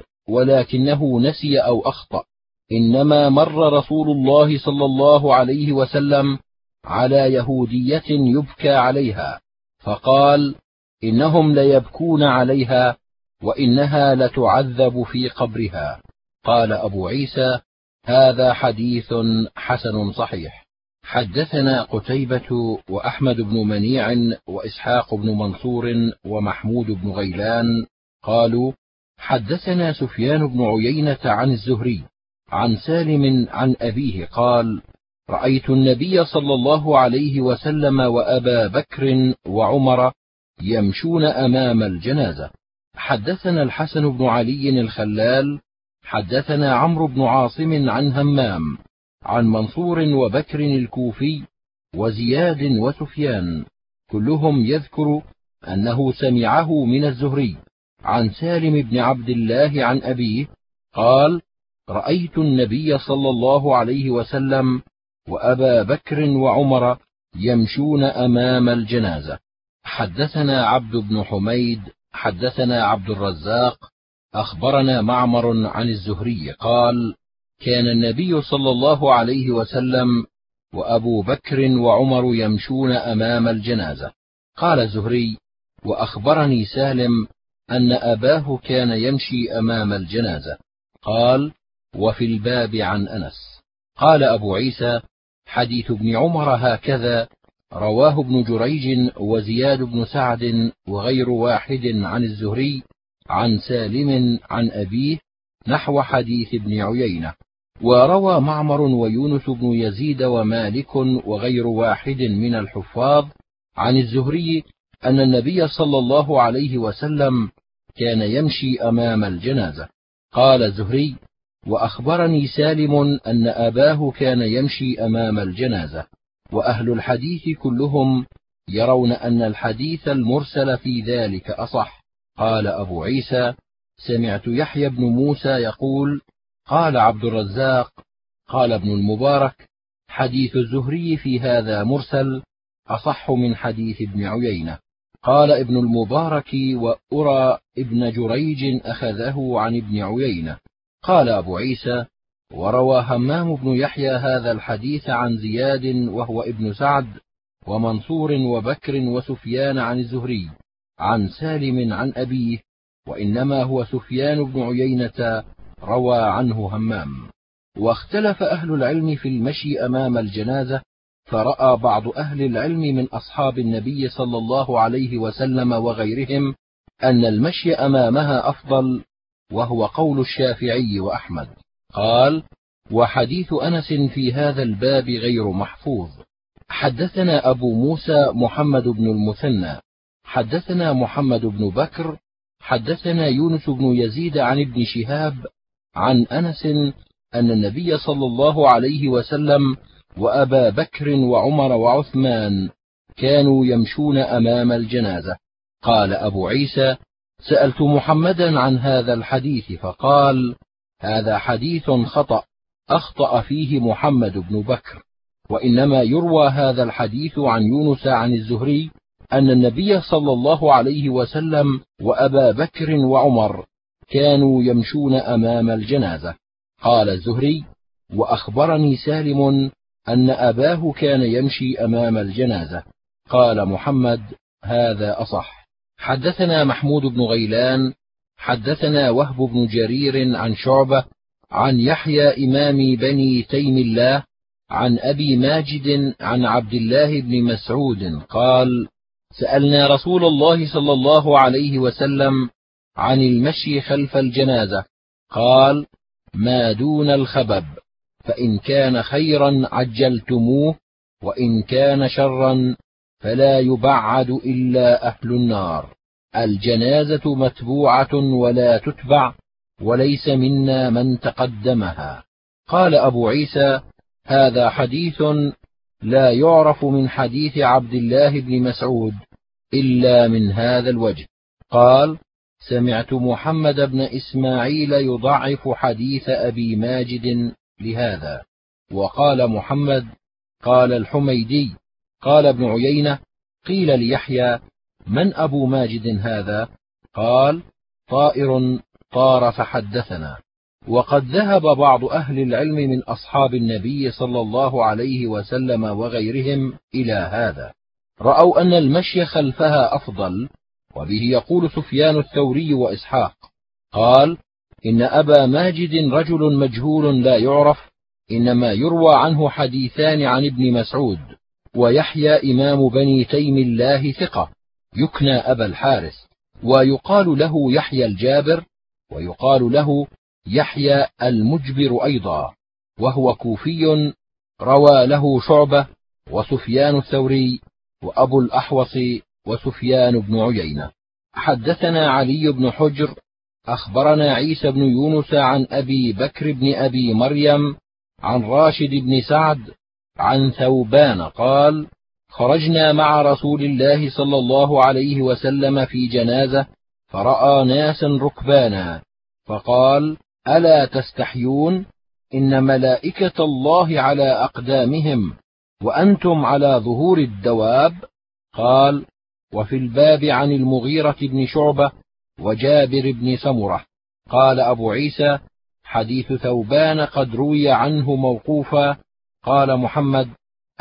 ولكنه نسي أو أخطأ، إنما مر رسول الله صلى الله عليه وسلم على يهودية يبكى عليها فقال: إنهم ليبكون عليها وإنها لتعذب في قبرها. قال أبو عيسى: هذا حديث حسن صحيح. حدثنا قتيبة وأحمد بن منيع وإسحاق بن منصور ومحمود بن غيلان قالوا: حدثنا سفيان بن عيينة عن الزهري عن سالم عن أبيه قال: رأيت النبي صلى الله عليه وسلم وأبا بكر وعمر يمشون أمام الجنازة. حدثنا الحسن بن علي الخلال حدثنا عمرو بن عاصم عن همام عن منصور وبكر الكوفي وزياد وسفيان، كلهم يذكر أنه سمعه من الزهري عن سالم بن عبد الله عن أبيه قال: رأيت النبي صلى الله عليه وسلم وأبا بكر وعمر يمشون أمام الجنازة. حدثنا عبد بن حميد حدثنا عبد الرزاق أخبرنا معمر عن الزهري قال: كان النبي صلى الله عليه وسلم وأبو بكر وعمر يمشون أمام الجنازة. قال الزهري: وأخبرني سالم أن أباه كان يمشي أمام الجنازة. قال: وفي الباب عن أنس. قال أبو عيسى: حديث ابن عمر هكذا رواه ابن جريج وزياد بن سعد وغير واحد عن الزهري عن سالم عن أبيه نحو حديث ابن عيينة. وروى معمر ويونس بن يزيد ومالك وغير واحد من الحفاظ عن الزهري أن النبي صلى الله عليه وسلم كان يمشي أمام الجنازة. قال الزهري: وأخبرني سالم أن أباه كان يمشي أمام الجنازة. وأهل الحديث كلهم يرون أن الحديث المرسل في ذلك أصح. قال أبو عيسى: سمعت يحيى بن موسى يقول: قال عبد الرزاق قال ابن المبارك: حديث الزهري في هذا مرسل أصح من حديث ابن عيينة. قال ابن المبارك: وأرى ابن جريج أخذه عن ابن عيينة. قال أبو عيسى: وروى همام بن يحيى هذا الحديث عن زياد وهو ابن سعد ومنصور وبكر وسفيان عن الزهري عن سالم عن أبيه، وإنما هو سفيان بن عيينة روى عنه همام. واختلف أهل العلم في المشي أمام الجنازة، فرأى بعض أهل العلم من أصحاب النبي صلى الله عليه وسلم وغيرهم أن المشي أمامها أفضل، وهو قول الشافعي وأحمد. قال: وحديث أنس في هذا الباب غير محفوظ. حدثنا أبو موسى محمد بن المثنى حدثنا محمد بن بكر حدثنا يونس بن يزيد عن ابن شهاب عن أنس أن النبي صلى الله عليه وسلم وأبا بكر وعمر وعثمان كانوا يمشون أمام الجنازة. قال أبو عيسى: سألت محمدا عن هذا الحديث فقال: هذا حديث خطأ أخطأ فيه محمد بن بكر، وإنما يروى هذا الحديث عن يونس عن الزهري أن النبي صلى الله عليه وسلم وأبا بكر وعمر كانوا يمشون أمام الجنازة. قال الزهري: وأخبرني سالم أن أباه كان يمشي أمام الجنازة. قال محمد: هذا أصح. حدثنا محمود بن غيلان حدثنا وهب بن جرير عن شعبة عن يحيى إمام بني تيم الله عن أبي ماجد عن عبد الله بن مسعود قال: سألنا رسول الله صلى الله عليه وسلم عن المشي خلف الجنازة، قال: ما دون الخبب، فإن كان خيرا عجلتموه، وإن كان شرا فلا يبعد إلا أهل النار. الجنازة متبوعة ولا تتبع، وليس منا من تقدمها. قال أبو عيسى: هذا حديث لا يعرف من حديث عبد الله بن مسعود إلا من هذا الوجه. قال: سمعت محمد بن إسماعيل يضعف حديث أبي ماجد لهذا. وقال محمد: قال الحميدي قال ابن عيينة: قيل ليحيى: من أبو ماجد هذا؟ قال: طائر طار فحدثنا. وقد ذهب بعض أهل العلم من أصحاب النبي صلى الله عليه وسلم وغيرهم إلى هذا، رأوا أن المشي خلفها أفضل، وبه يقول سفيان الثوري وإسحاق. قال: إن أبا ماجد رجل مجهول لا يعرف، إنما يروى عنه حديثان عن ابن مسعود. ويحيى إمام بني تيم الله ثقة، يكنى أبا الحارث، ويقال له يحيى الجابر، ويقال له يحيى المجبر أيضا، وهو كوفي، روى له شعبة وسفيان الثوري وأبو الأحوص وسفيان بن عيينة. حدثنا علي بن حجر أخبرنا عيسى بن يونس عن أبي بكر بن أبي مريم عن راشد بن سعد عن ثوبان قال: خرجنا مع رسول الله صلى الله عليه وسلم في جنازة، فرأى ناسا ركبانا، فقال: ألا تستحيون؟ إن ملائكة الله على أقدامهم، وأنتم على ظهور الدواب. قال: وفي الباب عن المغيرة بن شعبة وجابر بن سمرة. قال أبو عيسى: حديث ثوبان قد روي عنه موقوفا. قال محمد: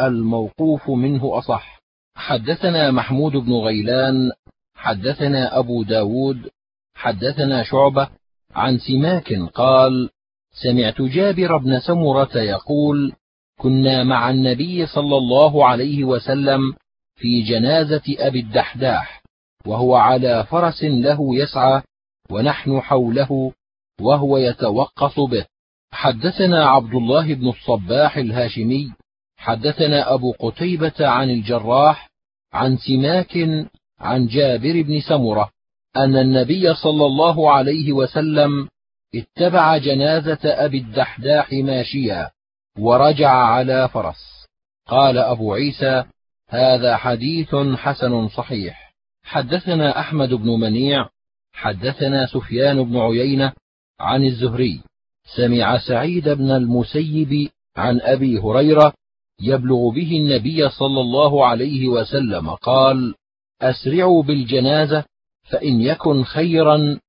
الموقوف منه أصح. حدثنا محمود بن غيلان حدثنا أبو داود حدثنا شعبة عن سماك قال: سمعت جابر بن سمرة يقول: كنا مع النبي صلى الله عليه وسلم في جنازة أبي الدحداح، وهو على فرس له يسعى، ونحن حوله وهو يتوقص به. حدثنا عبد الله بن الصباح الهاشمي حدثنا أبو قتيبة عن الجراح عن سماك عن جابر بن سمرة أن النبي صلى الله عليه وسلم اتبع جنازة أبي الدحداح ماشيا، ورجع على فرس. قال أبو عيسى: هذا حديث حسن صحيح. حدثنا أحمد بن منيع حدثنا سفيان بن عيينة عن الزهري سمع سعيد بن المسيب عن أبي هريرة يبلغ به النبي صلى الله عليه وسلم قال: أسرعوا بالجنازة، فإن يكن خيرا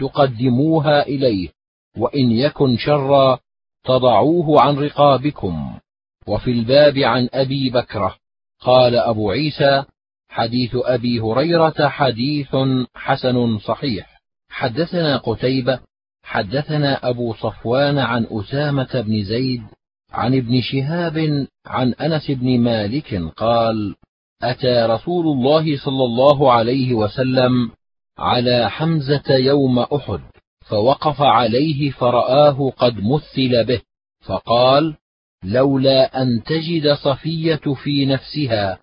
تقدموها إليه، وإن يكن شرا تضعوه عن رقابكم. وفي الباب عن أبي بكرة. قال أبو عيسى: حديث أبي هريرة حديث حسن صحيح. حدثنا قتيبة حدثنا أبو صفوان عن أسامة بن زيد عن ابن شهاب عن أنس بن مالك قال: أتى رسول الله صلى الله عليه وسلم على حمزة يوم أحد، فوقف عليه فرآه قد مثل به، فقال: لولا أن تجد صفية في نفسها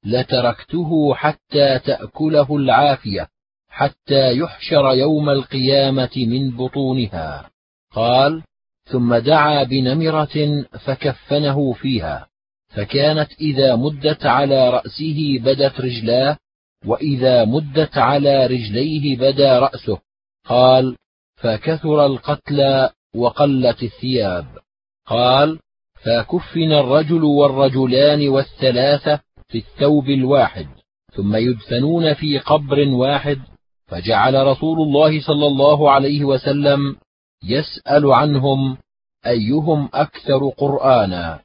لتركته حتى تأكله العافية، حتى يحشر يوم القيامة من بطونها. قال: ثم دعا بنمرة فكفنه فيها، فكانت إذا مدت على رأسه بدت رجلاه، وإذا مدت على رجليه بدا رأسه. قال: فكثر القتلى وقلت الثياب. قال: فكفن الرجل والرجلان والثلاثة في الثوب الواحد، ثم يدفنون في قبر واحد. فجعل رسول الله صلى الله عليه وسلم يسأل عنهم أيهم أكثر قرآنا،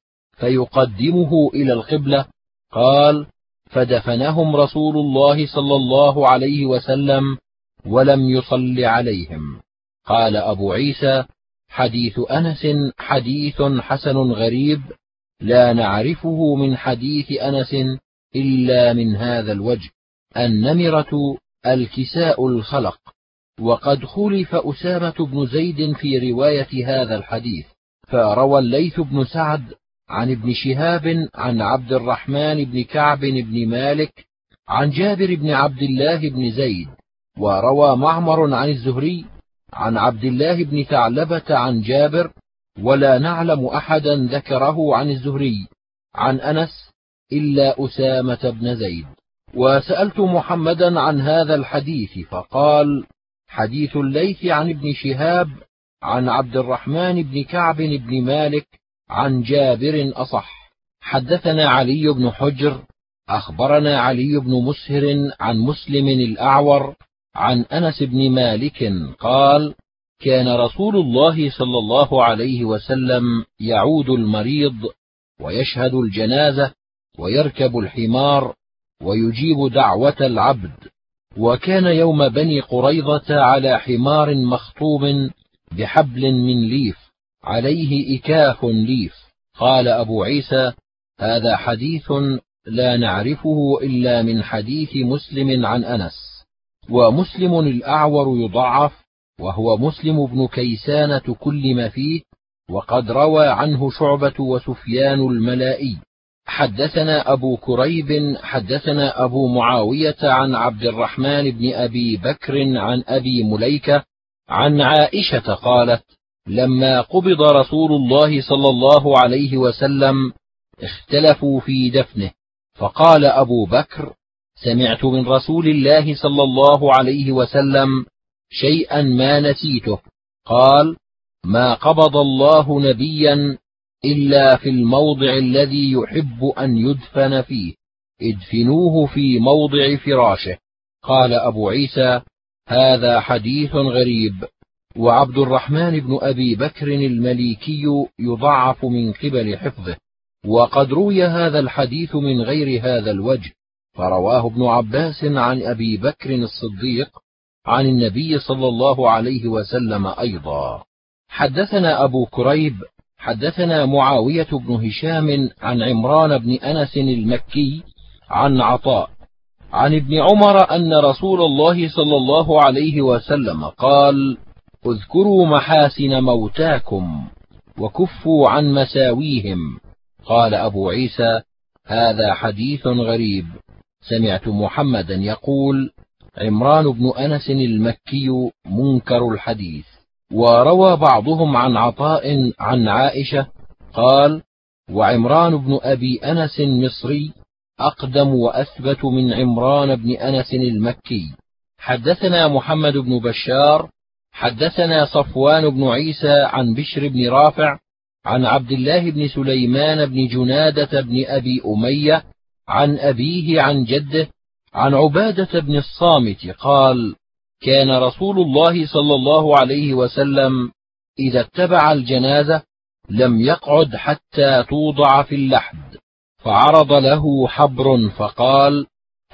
فيقدمه إلى القبلة. قال: فدفنهم رسول الله صلى الله عليه وسلم ولم يصل عليهم. قال أبو عيسى: حديث أنس حديث حسن غريب، لا نعرفه من حديث أنس إلا من هذا الوجه. النمرة الكساء الخلق. وقد خلف أسامة بن زيد في رواية هذا الحديث، فروى الليث بن سعد عن ابن شهاب عن عبد الرحمن بن كعب بن مالك عن جابر بن عبد الله بن زيد، وروى معمر عن الزهري عن عبد الله بن ثعلبة عن جابر، ولا نعلم أحدا ذكره عن الزهري عن أنس إلا أسامة بن زيد. وسألت محمدا عن هذا الحديث فقال: حديث الليث عن ابن شهاب عن عبد الرحمن بن كعب بن مالك عن جابر أصح. حدثنا علي بن حجر أخبرنا علي بن مسهر عن مسلم الأعور عن أنس بن مالك قال: كان رسول الله صلى الله عليه وسلم يعود المريض ويشهد الجنازة ويركب الحمار ويجيب دعوة العبد، وكان يوم بني قريظة على حمار مخطوم بحبل من ليف عليه إكاف ليف. قال أبو عيسى: هذا حديث لا نعرفه إلا من حديث مسلم عن أنس. ومسلم الأعور يضعف، وهو مسلم بن كيسان تكلم فيه، وقد روى عنه شعبة وسفيان الملائي. حدثنا أبو كريب حدثنا أبو معاوية عن عبد الرحمن بن أبي بكر عن أبي مليكة عن عائشة قالت: لما قبض رسول الله صلى الله عليه وسلم اختلفوا في دفنه، فقال أبو بكر: سمعت من رسول الله صلى الله عليه وسلم شيئا ما نسيته. قال: ما قبض الله نبيا إلا في الموضع الذي يحب أن يدفن فيه، ادفنوه في موضع فراشه. قال أبو عيسى: هذا حديث غريب. وعبد الرحمن بن أبي بكر المليكي يضعف من قبل حفظه، وقد روي هذا الحديث من غير هذا الوجه، فرواه ابن عباس عن أبي بكر الصديق عن النبي صلى الله عليه وسلم أيضا. حدثنا أبو كريب حدثنا معاوية بن هشام عن عمران بن أنس المكي عن عطاء عن ابن عمر أن رسول الله صلى الله عليه وسلم قال: اذكروا محاسن موتاكم وكفوا عن مساويهم. قال أبو عيسى: هذا حديث غريب. سمعت محمدا يقول: عمران بن أنس المكي منكر الحديث. وروى بعضهم عن عطاء عن عائشة قال: وعمران بن أبي أنس المصري أقدم وأثبت من عمران بن أنس المكي. حدثنا محمد بن بشار حدثنا صفوان بن عيسى عن بشر بن رافع عن عبد الله بن سليمان بن جنادة بن أبي أمية عن أبيه عن جده عن عبادة بن الصامت قال: كان رسول الله صلى الله عليه وسلم إذا اتبع الجنازة لم يقعد حتى توضع في اللحد، فعرض له حبر فقال: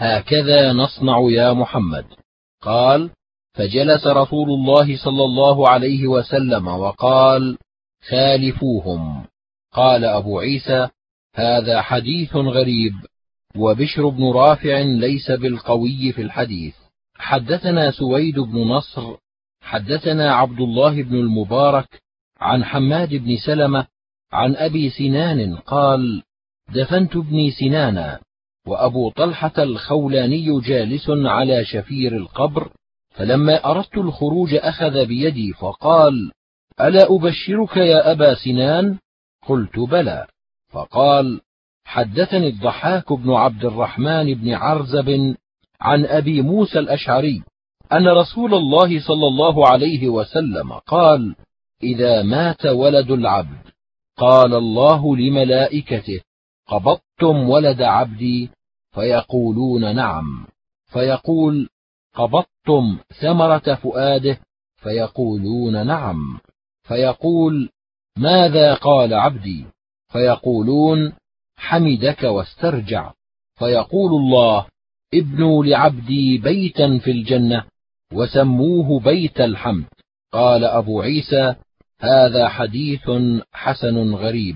هكذا نصنع يا محمد. قال: فجلس رسول الله صلى الله عليه وسلم وقال: خالفوهم. قال أبو عيسى: هذا حديث غريب. وبشر بن رافع ليس بالقوي في الحديث. حدثنا سويد بن نصر حدثنا عبد الله بن المبارك عن حماد بن سلمة عن أبي سنان قال: دفنت ابني سنانا، وأبو طلحة الخولاني جالس على شفير القبر، فلما أردت الخروج أخذ بيدي فقال: ألا أبشرك يا أبا سنان؟ قلت: بلى. فقال: حدثني الضحاك بن عبد الرحمن بن عرزب عن أبي موسى الأشعري أن رسول الله صلى الله عليه وسلم قال: إذا مات ولد العبد قال الله لملائكته: قبضتم ولد عبدي؟ فيقولون نعم. فيقول: قبضتم ثمرة فؤاده؟ فيقولون نعم. فيقول: ماذا قال عبدي؟ فيقولون: حمدك واسترجع. فيقول الله: ابنوا لعبدي بيتا في الجنة وسموه بيت الحمد. قال أبو عيسى: هذا حديث حسن غريب.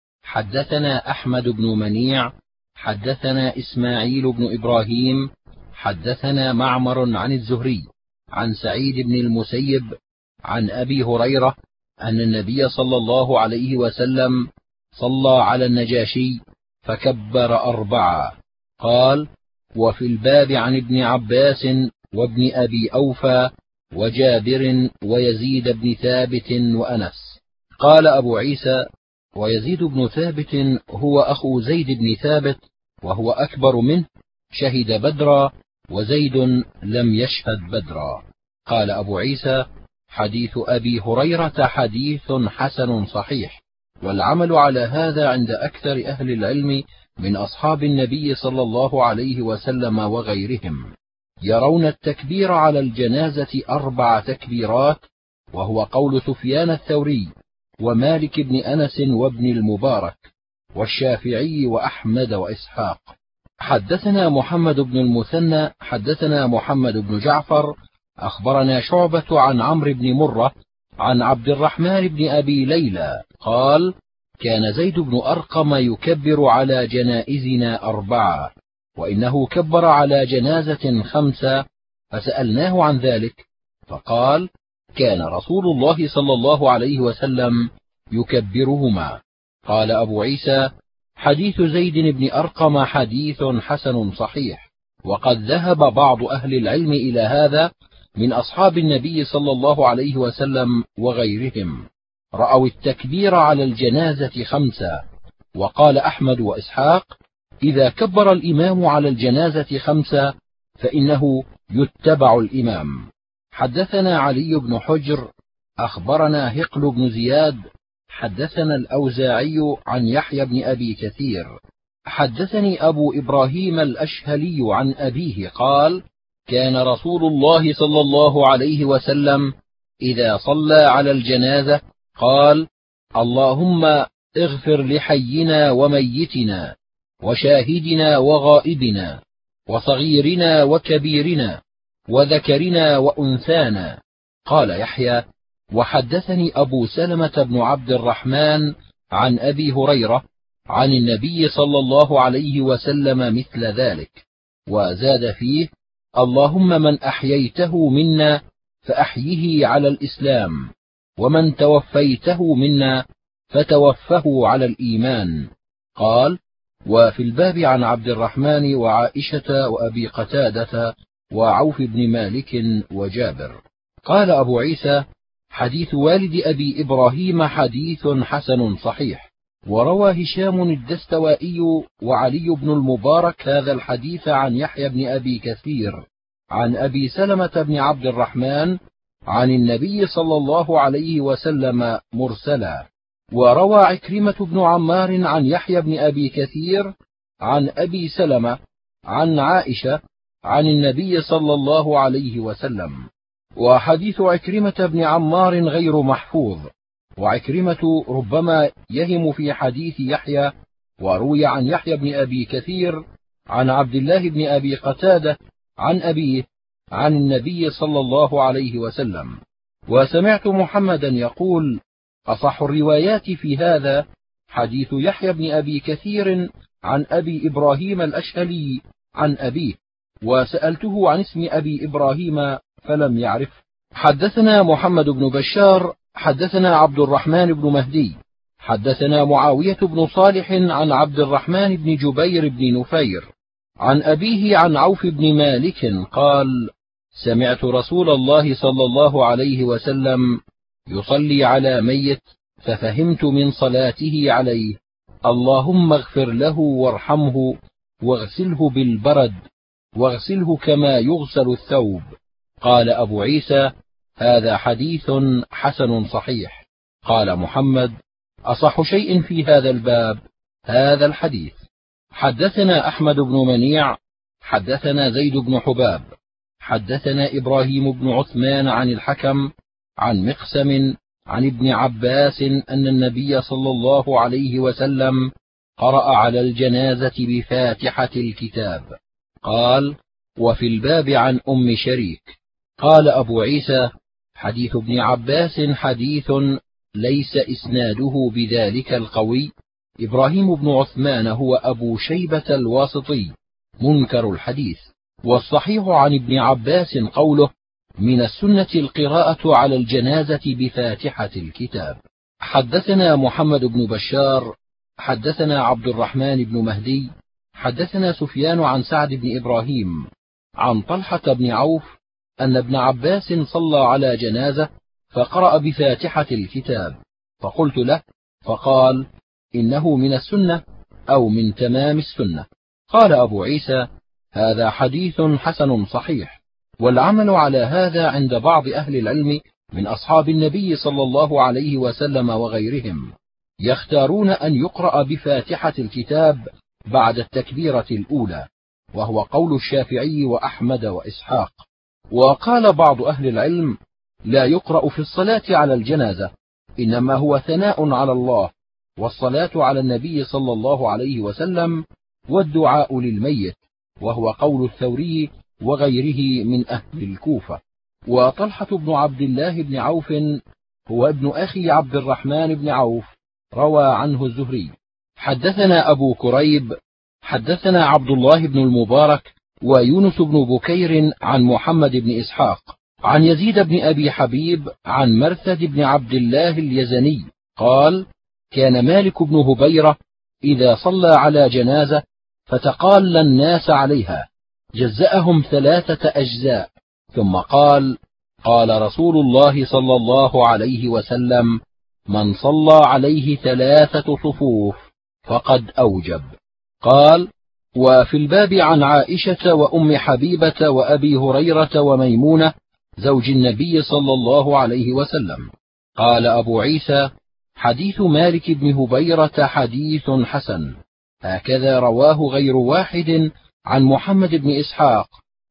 حدثنا أحمد بن منيع حدثنا إسماعيل بن إبراهيم حدثنا معمر عن الزهري عن سعيد بن المسيب عن أبي هريرة أن النبي صلى الله عليه وسلم صلى على النجاشي فكبر 4. قال: وفي الباب عن ابن عباس وابن أبي أوفى وجابر ويزيد بن ثابت وأنس. قال أبو عيسى: ويزيد بن ثابت هو أخو زيد بن ثابت وهو أكبر منه، شهد بدرا، وزيد لم يشهد بدرا. قال أبو عيسى: حديث أبي هريرة حديث حسن صحيح، والعمل على هذا عند أكثر أهل العلم من أصحاب النبي صلى الله عليه وسلم وغيرهم، يرون التكبير على الجنازة 4 تكبيرات، وهو قول سفيان الثوري ومالك بن أنس وابن المبارك والشافعي وأحمد وإسحاق. حدثنا محمد بن المثنى حدثنا محمد بن جعفر أخبرنا شعبة عن عمرو بن مرة عن عبد الرحمن بن أبي ليلى قال: كان زيد بن أرقم يكبر على جنائزنا 4، وإنه كبر على جنازة 5، فسألناه عن ذلك فقال: كان رسول الله صلى الله عليه وسلم يكبرهما. قال أبو عيسى: حديث زيد بن أرقم حديث حسن صحيح، وقد ذهب بعض أهل العلم إلى هذا من أصحاب النبي صلى الله عليه وسلم وغيرهم، رأوا التكبير على الجنازة 5. وقال أحمد وإسحاق: إذا كبر الإمام على الجنازة 5 فإنه يتبع الإمام. حدثنا علي بن حجر أخبرنا هقل بن زياد حدثنا الأوزاعي عن يحيى بن أبي كثير حدثني أبو إبراهيم الأشهلي عن أبيه قال: كان رسول الله صلى الله عليه وسلم إذا صلى على الجنازة قال: اللهم اغفر لحينا وميتنا وشاهدنا وغائبنا وصغيرنا وكبيرنا وذكرنا وأنثانا. قال يحيى: وحدثني أبو سلمة بن عبد الرحمن عن أبي هريرة عن النبي صلى الله عليه وسلم مثل ذلك، وزاد فيه: اللهم من أحييته منا فأحيه على الإسلام، ومن توفيته منا فتوفه على الإيمان. قال: وفي الباب عن عبد الرحمن وعائشة وأبي قتادة وعوف بن مالك وجابر. قال أبو عيسى: حديث والد أبي إبراهيم حديث حسن صحيح. وروى هشام الدستوائي وعلي بن المبارك هذا الحديث عن يحيى بن أبي كثير عن أبي سلمة بن عبد الرحمن عن النبي صلى الله عليه وسلم مرسلا. وروى عكرمة بن عمار عن يحيى بن أبي كثير عن أبي سلمة عن عائشة عن النبي صلى الله عليه وسلم. وحديث عكرمة بن عمار غير محفوظ، وعكرمة ربما يهم في حديث يحيى. وروي عن يحيى بن أبي كثير عن عبد الله بن أبي قتادة عن أبيه عن النبي صلى الله عليه وسلم. وسمعت محمدا يقول: أصح الروايات في هذا حديث يحيى بن أبي كثير عن أبي إبراهيم الأشهلي عن أبيه، وسألته عن اسم أبي إبراهيم فلم يعرف. حدثنا محمد بن بشار حدثنا عبد الرحمن بن مهدي حدثنا معاوية بن صالح عن عبد الرحمن بن جبير بن نفير عن أبيه عن عوف بن مالك قال: سمعت رسول الله صلى الله عليه وسلم يصلي على ميت، ففهمت من صلاته عليه: اللهم اغفر له وارحمه واغسله بالبرد واغسله كما يغسل الثوب. قال أبو عيسى: هذا حديث حسن صحيح. قال محمد: أصح شيء في هذا الباب هذا الحديث. حدثنا أحمد بن منيع حدثنا زيد بن حباب حدثنا إبراهيم بن عثمان عن الحكم عن مقسم عن ابن عباس أن النبي صلى الله عليه وسلم قرأ على الجنازة بفاتحة الكتاب. قال: وفي الباب عن أم شريك. قال أبو عيسى: حديث ابن عباس حديث ليس إسناده بذلك القوي. إبراهيم بن عثمان هو أبو شيبة الواسطي منكر الحديث. والصحيح عن ابن عباس قوله: من السنة القراءة على الجنازة بفاتحة الكتاب. حدثنا محمد بن بشار حدثنا عبد الرحمن بن مهدي حدثنا سفيان عن سعد بن إبراهيم عن طلحة بن عوف أن ابن عباس صلى على جنازة فقرأ بفاتحة الكتاب، فقلت له فقال: إنه من السنة أو من تمام السنة. قال أبو عيسى: هذا حديث حسن صحيح، والعمل على هذا عند بعض أهل العلم من أصحاب النبي صلى الله عليه وسلم وغيرهم، يختارون أن يقرأ بفاتحة الكتاب بعد التكبيرة الأولى، وهو قول الشافعي وأحمد وإسحاق. وقال بعض أهل العلم: لا يقرأ في الصلاة على الجنازة، إنما هو ثناء على الله والصلاة على النبي صلى الله عليه وسلم والدعاء للميت، وهو قول الثوري وغيره من أهل الكوفة. وطلحة بن عبد الله بن عوف هو ابن أخي عبد الرحمن بن عوف، روى عنه الزهري. حدثنا أبو كريب حدثنا عبد الله بن المبارك ويونس بن بكير عن محمد بن إسحاق عن يزيد بن أبي حبيب عن مرثد بن عبد الله اليزني قال: كان مالك بن هبيرة إذا صلى على جنازة فتقال الناس عليها جزأهم 3 أجزاء، ثم قال: قال رسول الله صلى الله عليه وسلم: من صلى عليه 3 صفوف فقد أوجب. قال: وفي الباب عن عائشة وأم حبيبة وأبي هريرة وميمونة زوج النبي صلى الله عليه وسلم. قال أبو عيسى: حديث مالك بن هبيرة حديث حسن، هكذا رواه غير واحد عن محمد بن إسحاق،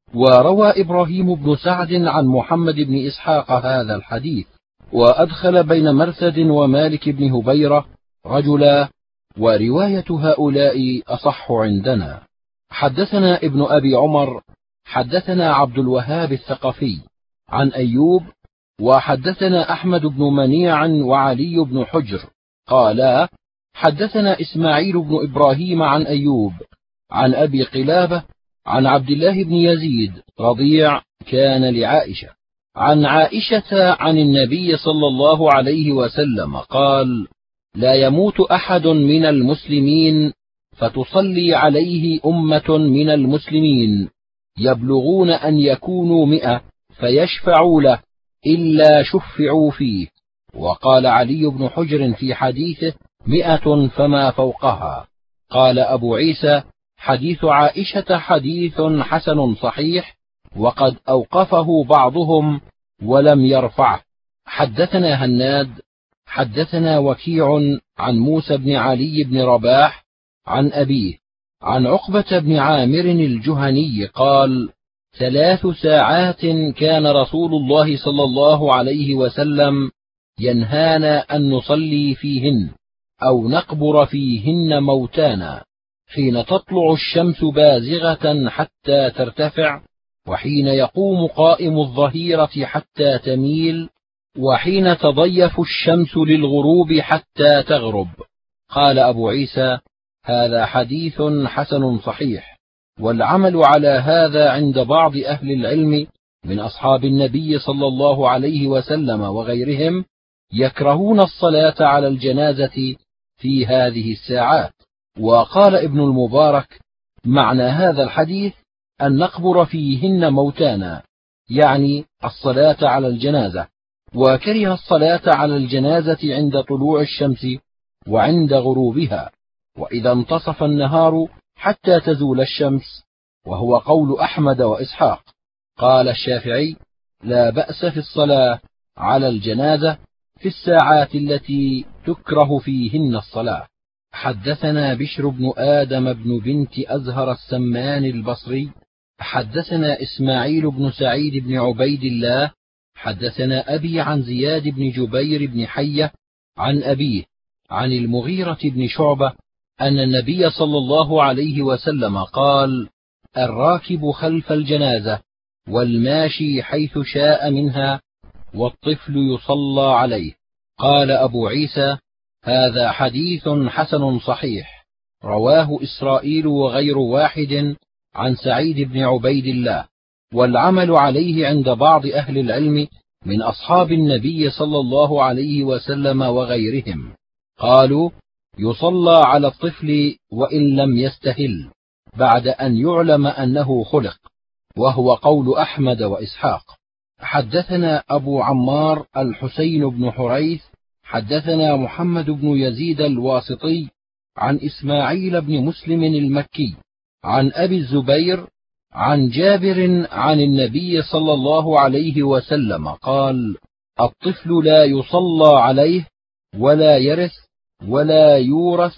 وروى إبراهيم بن سعد عن محمد بن إسحاق هذا الحديث، وأدخل بين مرثد ومالك بن هبيرة رجلا، ورواية هؤلاء أصح عندنا. حدثنا ابن أبي عمر حدثنا عبد الوهاب الثقفي عن أيوب، وحدثنا أحمد بن منيع وعلي بن حجر قالا: حدثنا إسماعيل بن إبراهيم عن أيوب عن أبي قلابة عن عبد الله بن يزيد رضيع كان لعائشة عن عائشة عن النبي صلى الله عليه وسلم قال: لا يموت أحد من المسلمين فتصلي عليه أمة من المسلمين يبلغون أن يكونوا 100 فيشفعوا له إلا شفعوا فيه. وقال علي بن حجر في حديثه: 100 فما فوقها. قال أبو عيسى: حديث عائشة حديث حسن صحيح، وقد أوقفه بعضهم ولم يرفعه. حدثنا هناد حدثنا وكيع عن موسى بن علي بن رباح عن أبيه عن عقبة بن عامر الجهني قال: 3 ساعات كان رسول الله صلى الله عليه وسلم ينهانا أن نصلي فيهن أو نقبر فيهن موتانا: حين تطلع الشمس بازغة حتى ترتفع، وحين يقوم قائم الظهيرة حتى تميل، وحين تضيف الشمس للغروب حتى تغرب. قال أبو عيسى: هذا حديث حسن صحيح، والعمل على هذا عند بعض أهل العلم من أصحاب النبي صلى الله عليه وسلم وغيرهم، يكرهون الصلاة على الجنازة في هذه الساعات. وقال ابن المبارك: معنى هذا الحديث أن نقبر فيهن موتانا، يعني الصلاة على الجنازة، وكره الصلاة على الجنازة عند طلوع الشمس وعند غروبها، وإذا انتصف النهار حتى تزول الشمس، وهو قول أحمد وإسحاق. قال الشافعي: لا بأس في الصلاة على الجنازة في الساعات التي تكره فيهن الصلاة. حدثنا بشر بن آدم بن بنت أزهر السمان البصري حدثنا إسماعيل بن سعيد بن عبيد الله حدثنا أبي عن زياد بن جبير بن حية عن أبيه عن المغيرة بن شعبة أن النبي صلى الله عليه وسلم قال: الراكب خلف الجنازة والماشي حيث شاء منها والطفل يصلى عليه. قال أبو عيسى: هذا حديث حسن صحيح، رواه إسرائيل وغير واحد عن سعيد بن عبيد الله. والعمل عليه عند بعض أهل العلم من أصحاب النبي صلى الله عليه وسلم وغيرهم. قالوا: يصلى على الطفل وإن لم يستهل بعد أن يعلم أنه خلق، وهو قول أحمد وإسحاق. حدثنا أبو عمار الحسين بن حريث حدثنا محمد بن يزيد الواسطي عن إسماعيل بن مسلم المكي عن أبي الزبير عن جابر عن النبي صلى الله عليه وسلم قال: الطفل لا يصلى عليه ولا يرث ولا يورث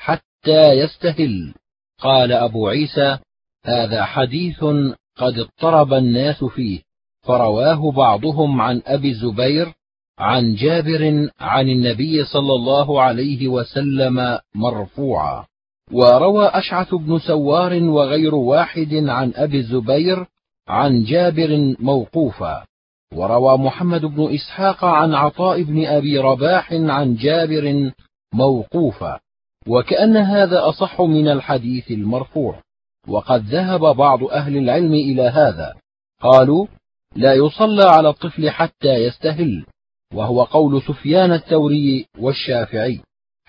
حتى يستهل. قال أبو عيسى: هذا حديث قد اضطرب الناس فيه، فرواه بعضهم عن أبي الزبير عن جابر عن النبي صلى الله عليه وسلم مرفوعا. وروى أشعث بن سوار وغير واحد عن أبي الزبير عن جابر موقوفا. وروى محمد بن إسحاق عن عطاء بن أبي رباح عن جابر موقوفا، وكأن هذا أصح من الحديث المرفوع. وقد ذهب بعض أهل العلم إلى هذا، قالوا: لا يصلى على الطفل حتى يستهل، وهو قول سفيان الثوري والشافعي.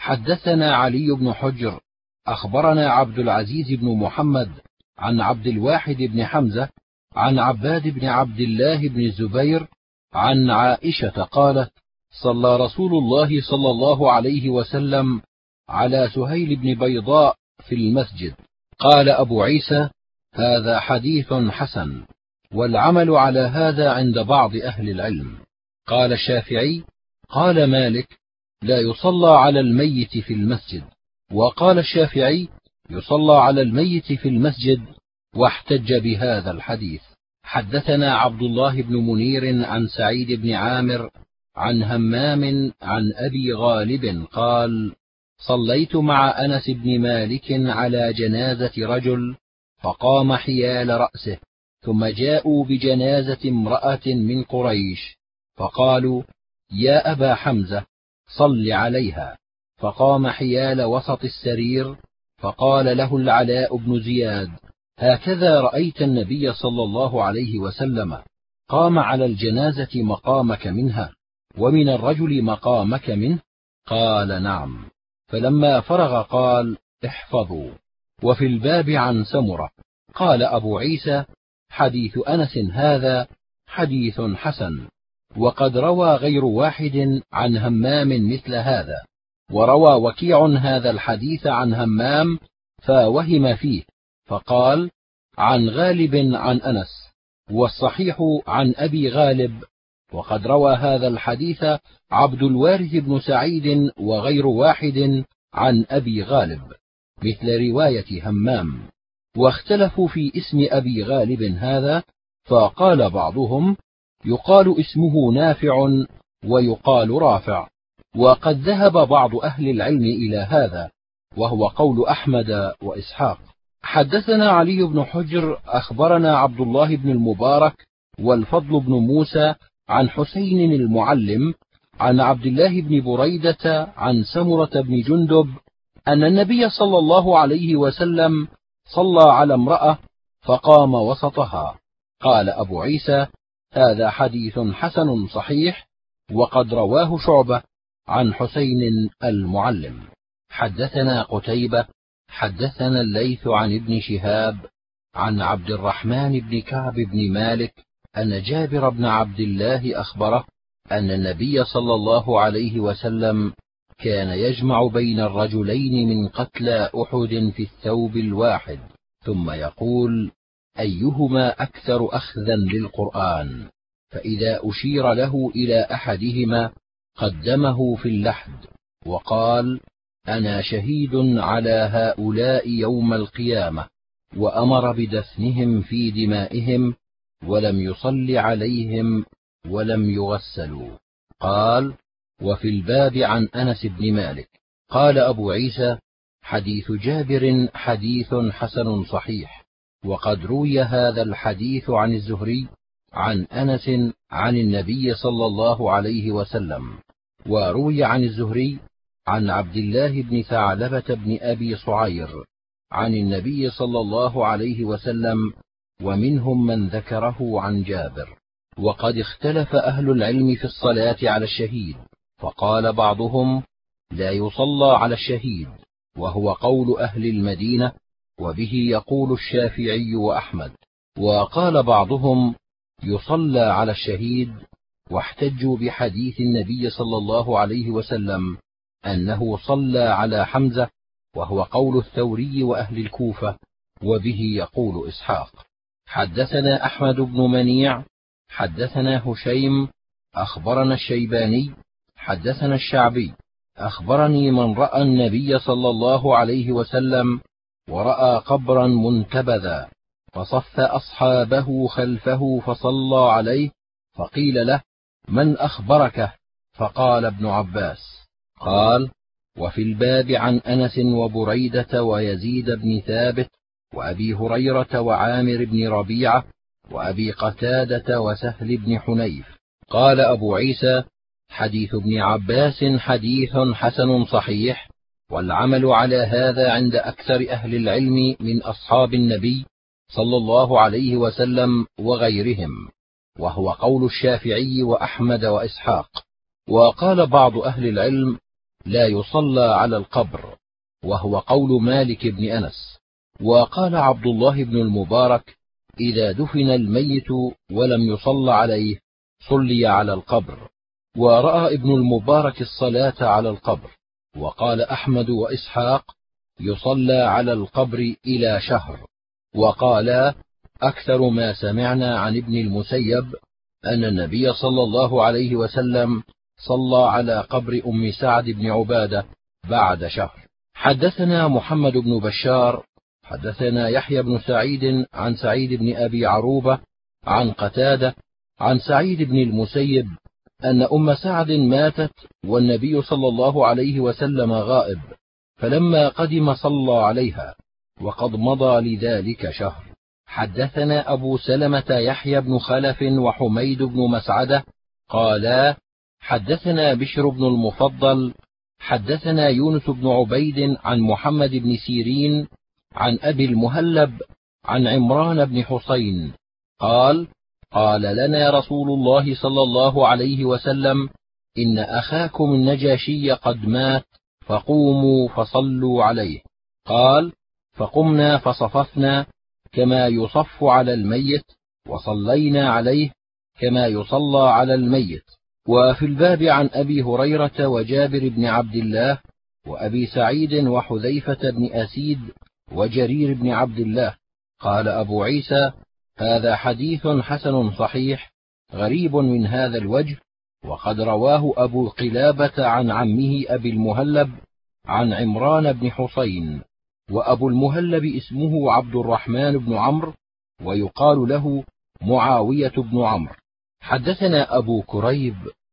حدثنا علي بن حجر أخبرنا عبد العزيز بن محمد عن عبد الواحد بن حمزة عن عباد بن عبد الله بن الزبير عن عائشة قالت: صلى رسول الله صلى الله عليه وسلم على سهيل بن بيضاء في المسجد. قال أبو عيسى: هذا حديث حسن، والعمل على هذا عند بعض أهل العلم. قال الشافعي: قال مالك: لا يصلى على الميت في المسجد. وقال الشافعي: يصلى على الميت في المسجد، واحتج بهذا الحديث. حدثنا عبد الله بن منير عن سعيد بن عامر عن همام عن أبي غالب قال: صليت مع أنس بن مالك على جنازة رجل، فقام حيال رأسه، ثم جاءوا بجنازة امرأة من قريش، فقالوا: يا أبا حمزة صل عليها، فقام حيال وسط السرير، فقال له العلاء بن زياد: هكذا رأيت النبي صلى الله عليه وسلم قام على الجنازة مقامك منها، ومن الرجل مقامك منه؟ قال: نعم. فلما فرغ قال: احفظوا. وفي الباب عن سمرة. قال أبو عيسى: حديث أنس هذا حديث حسن، وقد روى غير واحد عن همام مثل هذا. وروى وكيع هذا الحديث عن همام فوهم فيه، فقال: عن غالب عن أنس، والصحيح عن أبي غالب. وقد روى هذا الحديث عبد الوارث بن سعيد وغير واحد عن أبي غالب مثل رواية همام، واختلفوا في اسم أبي غالب هذا، فقال بعضهم: يقال اسمه نافع ويقال رافع. وقد ذهب بعض أهل العلم إلى هذا، وهو قول أحمد وإسحاق. حدثنا علي بن حجر أخبرنا عبد الله بن المبارك والفضل بن موسى عن حسين المعلم عن عبد الله بن بريدة عن سمرة بن جندب أن النبي صلى الله عليه وسلم صلى على امرأة فقام وسطها. قال أبو عيسى: هذا حديث حسن صحيح، وقد رواه شعبة عن حسين المعلم. حدثنا قتيبة حدثنا الليث عن ابن شهاب عن عبد الرحمن بن كعب بن مالك أن جابر بن عبد الله أخبره أن النبي صلى الله عليه وسلم كان يجمع بين الرجلين من قتلى أحد في الثوب الواحد، ثم يقول: أيهما أكثر أخذا للقرآن؟ فإذا أشير له إلى أحدهما قدمه في اللحد، وقال: أنا شهيد على هؤلاء يوم القيامة، وأمر بدفنهم في دمائهم، ولم يصل عليهم ولم يغسلوا. قال: وفي الباب عن أنس بن مالك. قال أبو عيسى: حديث جابر حديث حسن صحيح، وقد روي هذا الحديث عن الزهري عن أنس عن النبي صلى الله عليه وسلم، وروي عن الزهري عن عبد الله بن ثعلبة بن أبي صعير عن النبي صلى الله عليه وسلم ومنهم من ذكره عن جابر. وقد اختلف أهل العلم في الصلاة على الشهيد، فقال بعضهم: لا يصلى على الشهيد، وهو قول أهل المدينة، وبه يقول الشافعي وأحمد. وقال بعضهم: يصلى على الشهيد، واحتجوا بحديث النبي صلى الله عليه وسلم أنه صلى على حمزة، وهو قول الثوري وأهل الكوفة، وبه يقول إسحاق. حدثنا أحمد بن منيع حدثنا هشيم أخبرنا الشيباني حدثنا الشعبي أخبرني من رأى النبي صلى الله عليه وسلم ورأى قبرا منتبذا، فصف أصحابه خلفه فصلى عليه، فقيل له: من أخبرك؟ فقال: ابن عباس. قال: وفي الباب عن أنس وبريدة ويزيد بن ثابت وأبي هريرة وعامر بن ربيعة وأبي قتادة وسهل بن حنيف. قال أبو عيسى: حديث ابن عباس حديث حسن صحيح، والعمل على هذا عند أكثر أهل العلم من أصحاب النبي صلى الله عليه وسلم وغيرهم، وهو قول الشافعي وأحمد وإسحاق. وقال بعض أهل العلم: لا يصلى على القبر، وهو قول مالك بن أنس. وقال عبد الله بن المبارك: إذا دفن الميت ولم يصل عليه صلي على القبر. ورأى ابن المبارك الصلاة على القبر. وقال أحمد وإسحاق: يصلى على القبر إلى شهر. وقالا: أكثر ما سمعنا عن ابن المسيب أن النبي صلى الله عليه وسلم صلى على قبر أم سعد بن عبادة بعد شهر. حدثنا محمد بن بشار حدثنا يحيى بن سعيد عن سعيد بن أبي عروبة عن قتادة عن سعيد بن المسيب أن أم سعد ماتت والنبي صلى الله عليه وسلم غائب، فلما قدم صلى عليها، وقد مضى لذلك شهر. حدثنا أبو سلمة يحيى بن خلف وحميد بن مسعدة قالا: حدثنا بشر بن المفضل حدثنا يونس بن عبيد عن محمد بن سيرين عن أبي المهلب عن عمران بن حسين قال: قال لنا رسول الله صلى الله عليه وسلم: إن أخاكم النجاشي قد مات، فقوموا فصلوا عليه. قال: فقمنا فصففنا كما يصف على الميت، وصلينا عليه كما يصلى على الميت. وفي الباب عن أبي هريرة وجابر بن عبد الله وأبي سعيد وحذيفة بن أسيد وجرير بن عبد الله. قال أبو عيسى: هذا حديث حسن صحيح غريب من هذا الوجه، وقد رواه أبو قلابة عن عمه أبي المهلب عن عمران بن حسين. وأبو المهلب اسمه عبد الرحمن بن عمرو، ويقال له معاوية بن عمرو. حدثنا أبو كريب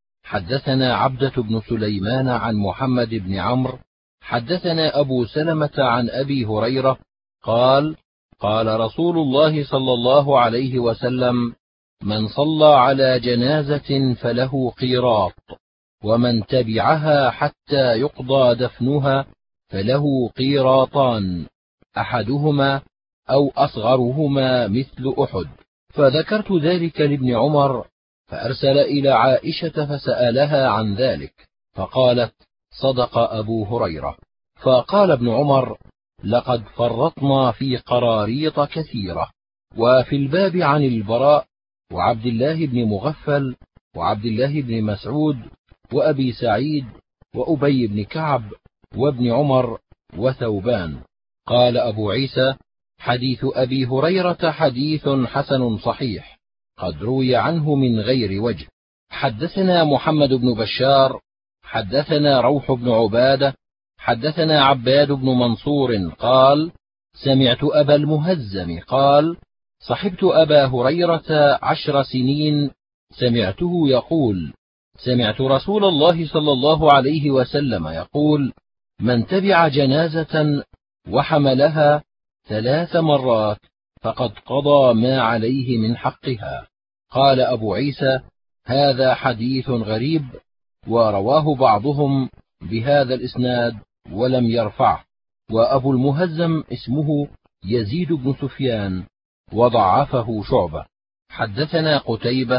حدثنا عبدة بن سليمان عن محمد بن عمرو حدثنا أبو سلمة عن أبي هريرة قال: قال رسول الله صلى الله عليه وسلم: من صلى على جنازة فله قيراط، ومن تبعها حتى يقضى دفنها فله قيراطان، أحدهما أو أصغرهما مثل أحد. فذكرت ذلك لابن عمر، فأرسل إلى عائشة فسألها عن ذلك، فقالت: صدق أبو هريرة. فقال ابن عمر: لقد فرطنا في قراريط كثيرة. وفي الباب عن البراء وعبد الله بن مغفل وعبد الله بن مسعود وأبي سعيد وأبي بن كعب وابن عمر وثوبان. قال أبو عيسى: حديث أبي هريرة حديث حسن صحيح، قد روي عنه من غير وجه. حدثنا محمد بن بشار حدثنا روح بن عبادة حدثنا عباد بن منصور قال: سمعت أبا المهزم قال: صحبت أبا هريرة 10 سنين، سمعته يقول: سمعت رسول الله صلى الله عليه وسلم يقول: من تبع جنازة وحملها 3 مرات فقد قضى ما عليه من حقها. قال أبو عيسى: هذا حديث غريب، ورواه بعضهم بهذا الإسناد ولم يرفعه. وأبو المهزم اسمه يزيد بن سفيان، وضعفه شعبة. حدثنا قتيبة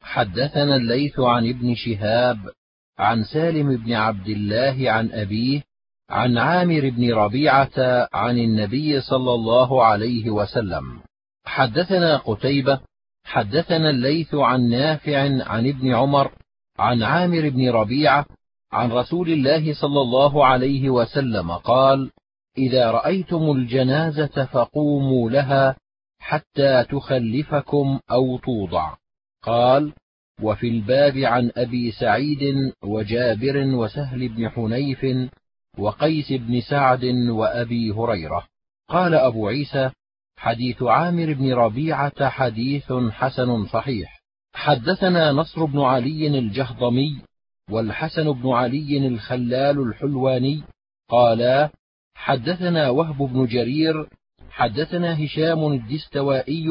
حدثنا الليث عن ابن شهاب عن سالم بن عبد الله عن أبيه عن عامر بن ربيعة عن النبي صلى الله عليه وسلم. حدثنا قتيبة حدثنا الليث عن نافع عن ابن عمر عن عامر بن ربيعة عن رسول الله صلى الله عليه وسلم قال: إذا رأيتم الجنازة فقوموا لها حتى تخلفكم أو توضع. قال: وفي الباب عن أبي سعيد وجابر وسهل بن حنيف وقيس بن سعد وأبي هريرة. قال أبو عيسى: حديث عامر بن ربيعة حديث حسن صحيح. حدثنا نصر بن علي الجهضمي والحسن بن علي الخلال الحلواني قالا: حدثنا وهب بن جرير حدثنا هشام الدستوائي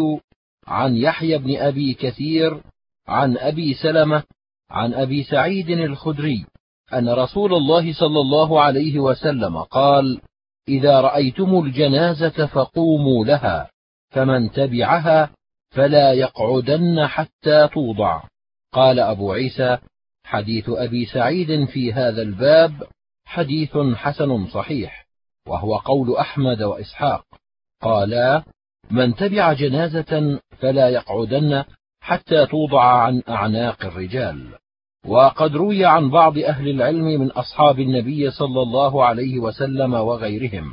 عن يحيى بن أبي كثير عن أبي سلمة عن أبي سعيد الخدري أن رسول الله صلى الله عليه وسلم قال: إذا رأيتم الجنازة فقوموا لها، فمن تبعها فلا يقعدن حتى توضع. قال أبو عيسى: حديث أبي سعيد في هذا الباب حديث حسن صحيح، وهو قول أحمد وإسحاق. قالا: من تبع جنازة فلا يقعدن حتى توضع عن أعناق الرجال. وقد روي عن بعض أهل العلم من أصحاب النبي صلى الله عليه وسلم وغيرهم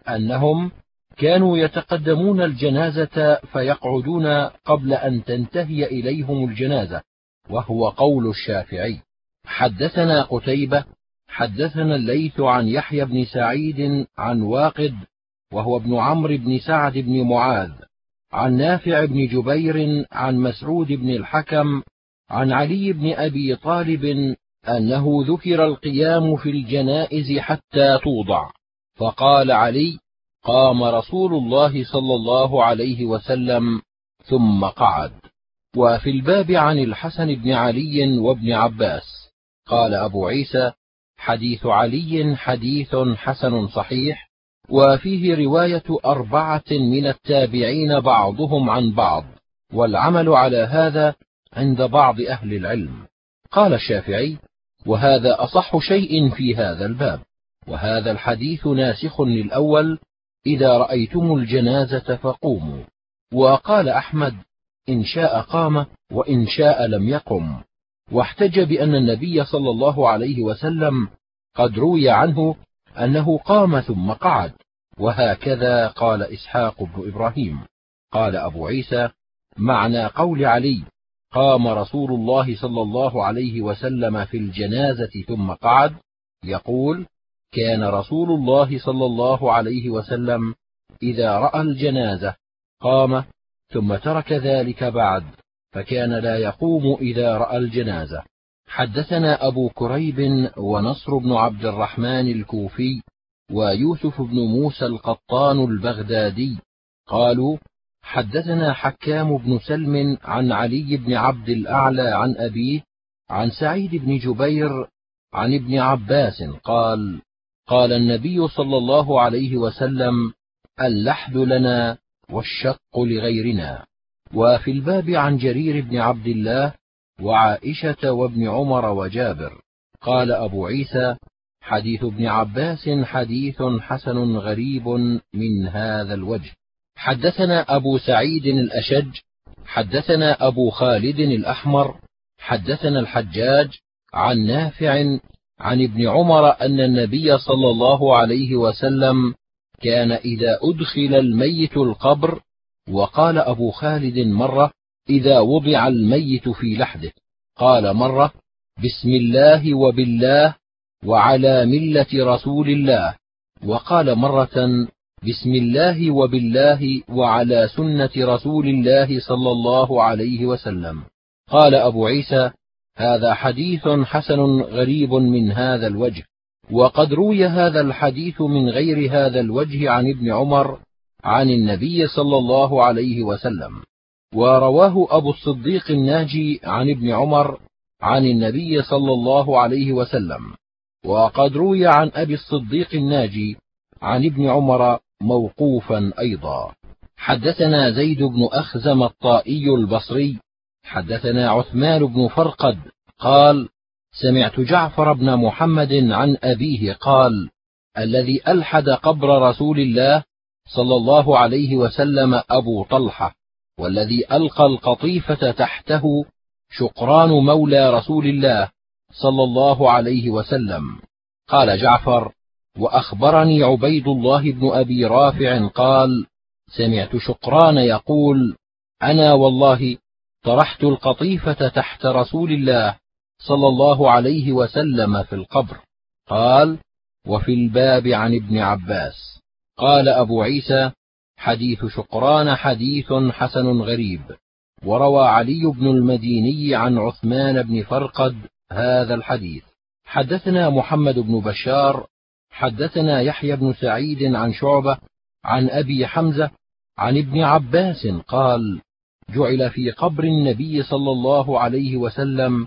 أنهم كانوا يتقدمون الجنازة فيقعدون قبل أن تنتهي إليهم الجنازة، وهو قول الشافعي. حدثنا قتيبة حدثنا الليث عن يحيى بن سعيد عن واقد وهو ابن عمرو بن سعد بن معاذ عن نافع بن جبير عن مسعود بن الحكم عن علي بن أبي طالب أنه ذكر القيام في الجنائز حتى توضع، فقال علي: قام رسول الله صلى الله عليه وسلم ثم قعد. وفي الباب عن الحسن بن علي وابن عباس. قال أبو عيسى: حديث علي حديث حسن صحيح، وفيه رواية 4 من التابعين بعضهم عن بعض، والعمل على هذا عند بعض أهل العلم. قال الشافعي: وهذا أصح شيء في هذا الباب، وهذا الحديث ناسخ للأول: إذا رأيتم الجنازة فقوموا. وقال أحمد: إن شاء قام وإن شاء لم يقم، واحتج بأن النبي صلى الله عليه وسلم قد روي عنه أنه قام ثم قعد، وهكذا قال إسحاق بن إبراهيم. قال أبو عيسى: معنى قول علي: قام رسول الله صلى الله عليه وسلم في الجنازة ثم قعد، يقول: كان رسول الله صلى الله عليه وسلم إذا رأى الجنازة قام ثم ترك ذلك بعد، فكان لا يقوم إذا رأى الجنازة. حدثنا أبو كريب ونصر بن عبد الرحمن الكوفي ويوسف بن موسى القطان البغدادي قالوا: حدثنا حكام بن سلم عن علي بن عبد الأعلى عن أبيه عن سعيد بن جبير عن ابن عباس قال: قال النبي صلى الله عليه وسلم: اللحد لنا والشق لغيرنا. وفي الباب عن جرير بن عبد الله وعائشة وابن عمر وجابر. قال أبو عيسى: حديث ابن عباس حديث حسن غريب من هذا الوجه. حدثنا أبو سعيد الأشج حدثنا أبو خالد الأحمر حدثنا الحجاج عن نافع عن ابن عمر أن النبي صلى الله عليه وسلم كان إذا أدخل الميت القبر، وقال أبو خالد مرة: إذا وضع الميت في لحده، قال مرة: بسم الله وبالله وعلى ملة رسول الله، وقال مرة: بسم الله وبالله وعلى سنة رسول الله صلى الله عليه وسلم. قال أبو عيسى: هذا حديث حسن غريب من هذا الوجه. وقد روي هذا الحديث من غير هذا الوجه عن ابن عمر عن النبي صلى الله عليه وسلم، ورواه أبو الصديق الناجي عن ابن عمر عن النبي صلى الله عليه وسلم. وقد روي عن أبي الصديق الناجي عن ابن عمر موقوفا أيضا. حدثنا زيد بن أخزم الطائي البصري حدثنا عثمان بن فرقد قال: سمعت جعفر بن محمد عن أبيه قال: الذي ألحد قبر رسول الله صلى الله عليه وسلم أبو طلحة، والذي ألقى القطيفة تحته شقران مولى رسول الله صلى الله عليه وسلم. قال جعفر: وأخبرني عبيد الله بن أبي رافع قال: سمعت شقران يقول: أنا والله طرحت القطيفة تحت رسول الله صلى الله عليه وسلم في القبر. قال: وفي الباب عن ابن عباس. قال أبو عيسى: حديث شقران حديث حسن غريب. وروى علي بن المديني عن عثمان بن فرقد هذا الحديث. حدثنا محمد بن بشار حدثنا يحيى بن سعيد عن شعبة عن أبي حمزة عن ابن عباس قال: جعل في قبر النبي صلى الله عليه وسلم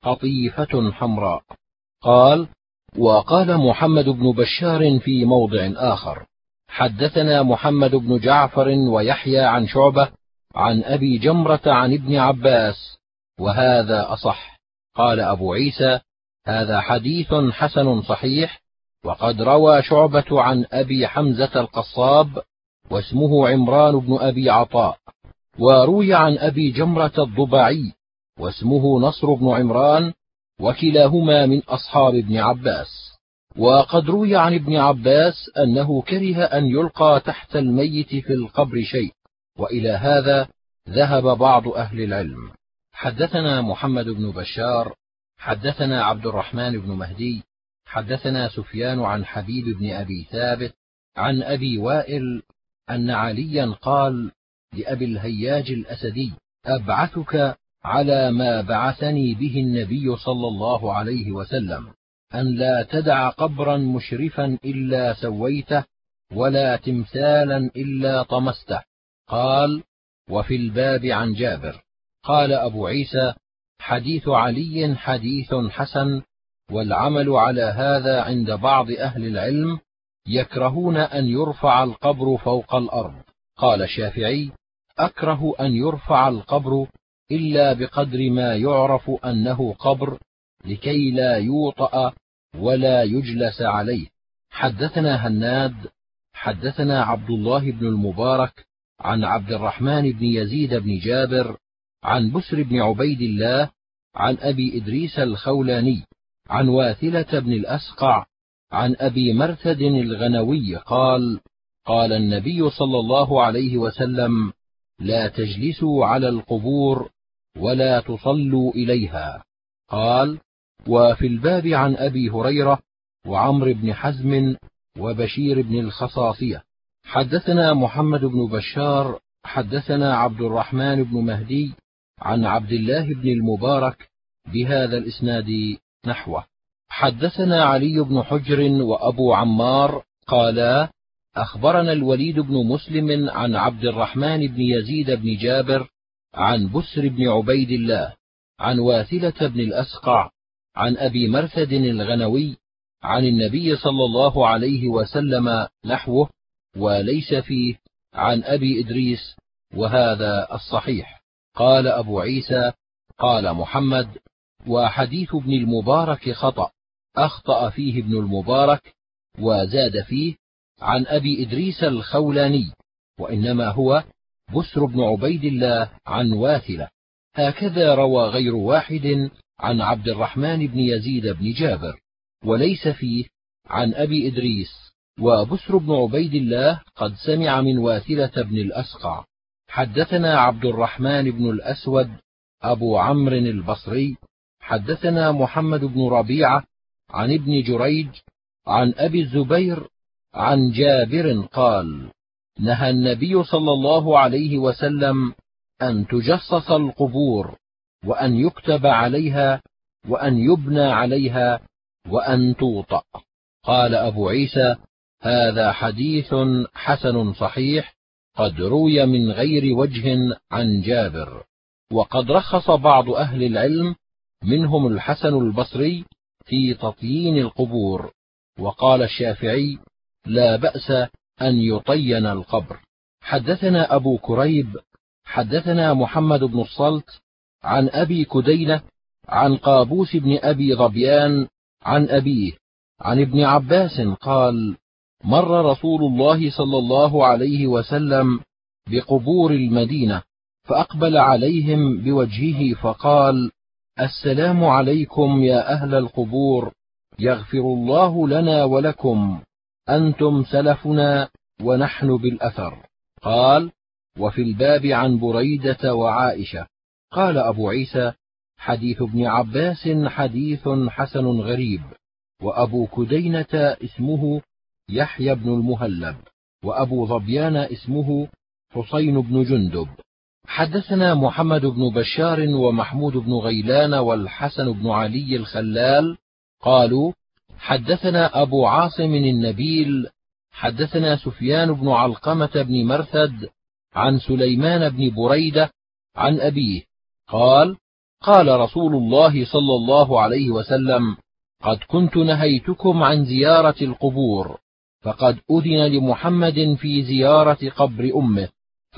قطيفة حمراء. قال: وقال محمد بن بشار في موضع آخر: حدثنا محمد بن جعفر ويحيى عن شعبة عن أبي جمرة عن ابن عباس، وهذا أصح. قال أبو عيسى: هذا حديث حسن صحيح. وقد روى شعبة عن أبي حمزة القصاب واسمه عمران بن أبي عطاء، وروي عن أبي جمرة الضبعي واسمه نصر بن عمران، وكلاهما من أصحاب ابن عباس. وقد روي عن ابن عباس أنه كره أن يلقى تحت الميت في القبر شيء، وإلى هذا ذهب بعض أهل العلم. حدثنا محمد بن بشار حدثنا عبد الرحمن بن مهدي حدثنا سفيان عن حبيب بن أبي ثابت عن أبي وائل أن عليا قال لأبي الهياج الأسدي: أبعثك على ما بعثني به النبي صلى الله عليه وسلم، أن لا تدع قبرا مشرفا إلا سويته، ولا تمثالا إلا طمسته. قال: وفي الباب عن جابر. قال أبو عيسى: حديث علي حديث حسن، والعمل على هذا عند بعض أهل العلم، يكرهون أن يرفع القبر فوق الأرض. قال الشافعي: أكره أن يرفع القبر إلا بقدر ما يعرف أنه قبر، لكي لا يوطأ ولا يجلس عليه. حدثنا هناد حدثنا عبد الله بن المبارك عن عبد الرحمن بن يزيد بن جابر عن بسر بن عبيد الله عن أبي إدريس الخولاني عن واثلة بن الأسقع عن أبي مرثد الغنوي قال: قال النبي صلى الله عليه وسلم: لا تجلسوا على القبور ولا تصلوا إليها. قال: وفي الباب عن أبي هريرة وعمر بن حزم وبشير بن الخصاصية. حدثنا محمد بن بشار حدثنا عبد الرحمن بن مهدي عن عبد الله بن المبارك بهذا الإسناد نحوه. حدثنا علي بن حجر وأبو عمار قالا: أخبرنا الوليد بن مسلم عن عبد الرحمن بن يزيد بن جابر عن بسر بن عبيد الله عن واثلة بن الأسقع عن أبي مرثد الغنوي عن النبي صلى الله عليه وسلم نحوه، وليس فيه عن أبي إدريس، وهذا الصحيح. قال أبو عيسى: قال محمد: وحديث ابن المبارك خطأ، أخطأ فيه ابن المبارك، وزاد فيه عن أبي إدريس الخولاني، وإنما هو بسر بن عبيد الله عن واثلة. هكذا روى غير واحد عن عبد الرحمن بن يزيد بن جابر، وليس فيه عن أبي إدريس. وبسر بن عبيد الله قد سمع من واثلة بن الأسقع. حدثنا عبد الرحمن بن الأسود أبو عمرو البصري حدثنا محمد بن ربيعة عن ابن جريج عن أبي الزبير عن جابر قال: نهى النبي صلى الله عليه وسلم أن تجصص القبور، وأن يكتب عليها، وأن يبنى عليها، وأن توطأ. قال أبو عيسى: هذا حديث حسن صحيح، قد روي من غير وجه عن جابر. وقد رخص بعض أهل العلم منهم الحسن البصري في تطيين القبور، وقال الشافعي: لا بأس أن يطين القبر. حدثنا أبو كريب حدثنا محمد بن الصلت عن أبي كدينة عن قابوس بن أبي ظبيان عن أبيه عن ابن عباس قال: مر رسول الله صلى الله عليه وسلم بقبور المدينة فأقبل عليهم بوجهه فقال: السلام عليكم يا أهل القبور، يغفر الله لنا ولكم، أنتم سلفنا ونحن بالأثر. قال: وفي الباب عن بريدة وعائشة. قال أبو عيسى: حديث ابن عباس حديث حسن غريب. وأبو كدينة اسمه يحيى بن المهلب، وأبو ظبيان اسمه حسين بن جندب. حدثنا محمد بن بشار ومحمود بن غيلان والحسن بن علي الخلال قالوا: حدثنا أبو عاصم النبيل حدثنا سفيان بن علقمة بن مرثد عن سليمان بن بريدة عن أبيه قال: قال رسول الله صلى الله عليه وسلم: قد كنت نهيتكم عن زيارة القبور، فقد أذن لمحمد في زيارة قبر أمه،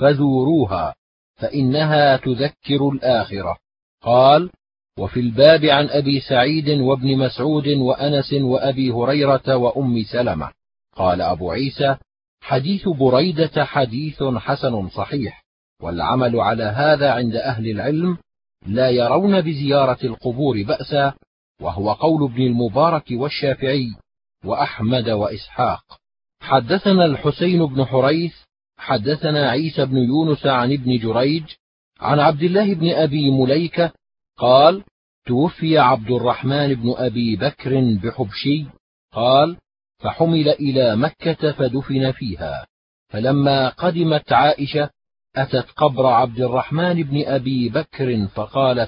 فزوروها فإنها تذكر الآخرة. قال: وفي الباب عن أبي سعيد وابن مسعود وأنس وأبي هريرة وأم سلمة. قال أبو عيسى: حديث بريدة حديث حسن صحيح، والعمل على هذا عند أهل العلم، لا يرون بزيارة القبور بأسا، وهو قول ابن المبارك والشافعي وأحمد وإسحاق. حدثنا الحسين بن حريث حدثنا عيسى بن يونس عن ابن جريج عن عبد الله بن أبي مليكة قال: توفي عبد الرحمن بن أبي بكر بحبشي. قال: فحمل إلى مكة فدفن فيها، فلما قدمت عائشة أتت قبر عبد الرحمن بن أبي بكر فقالت: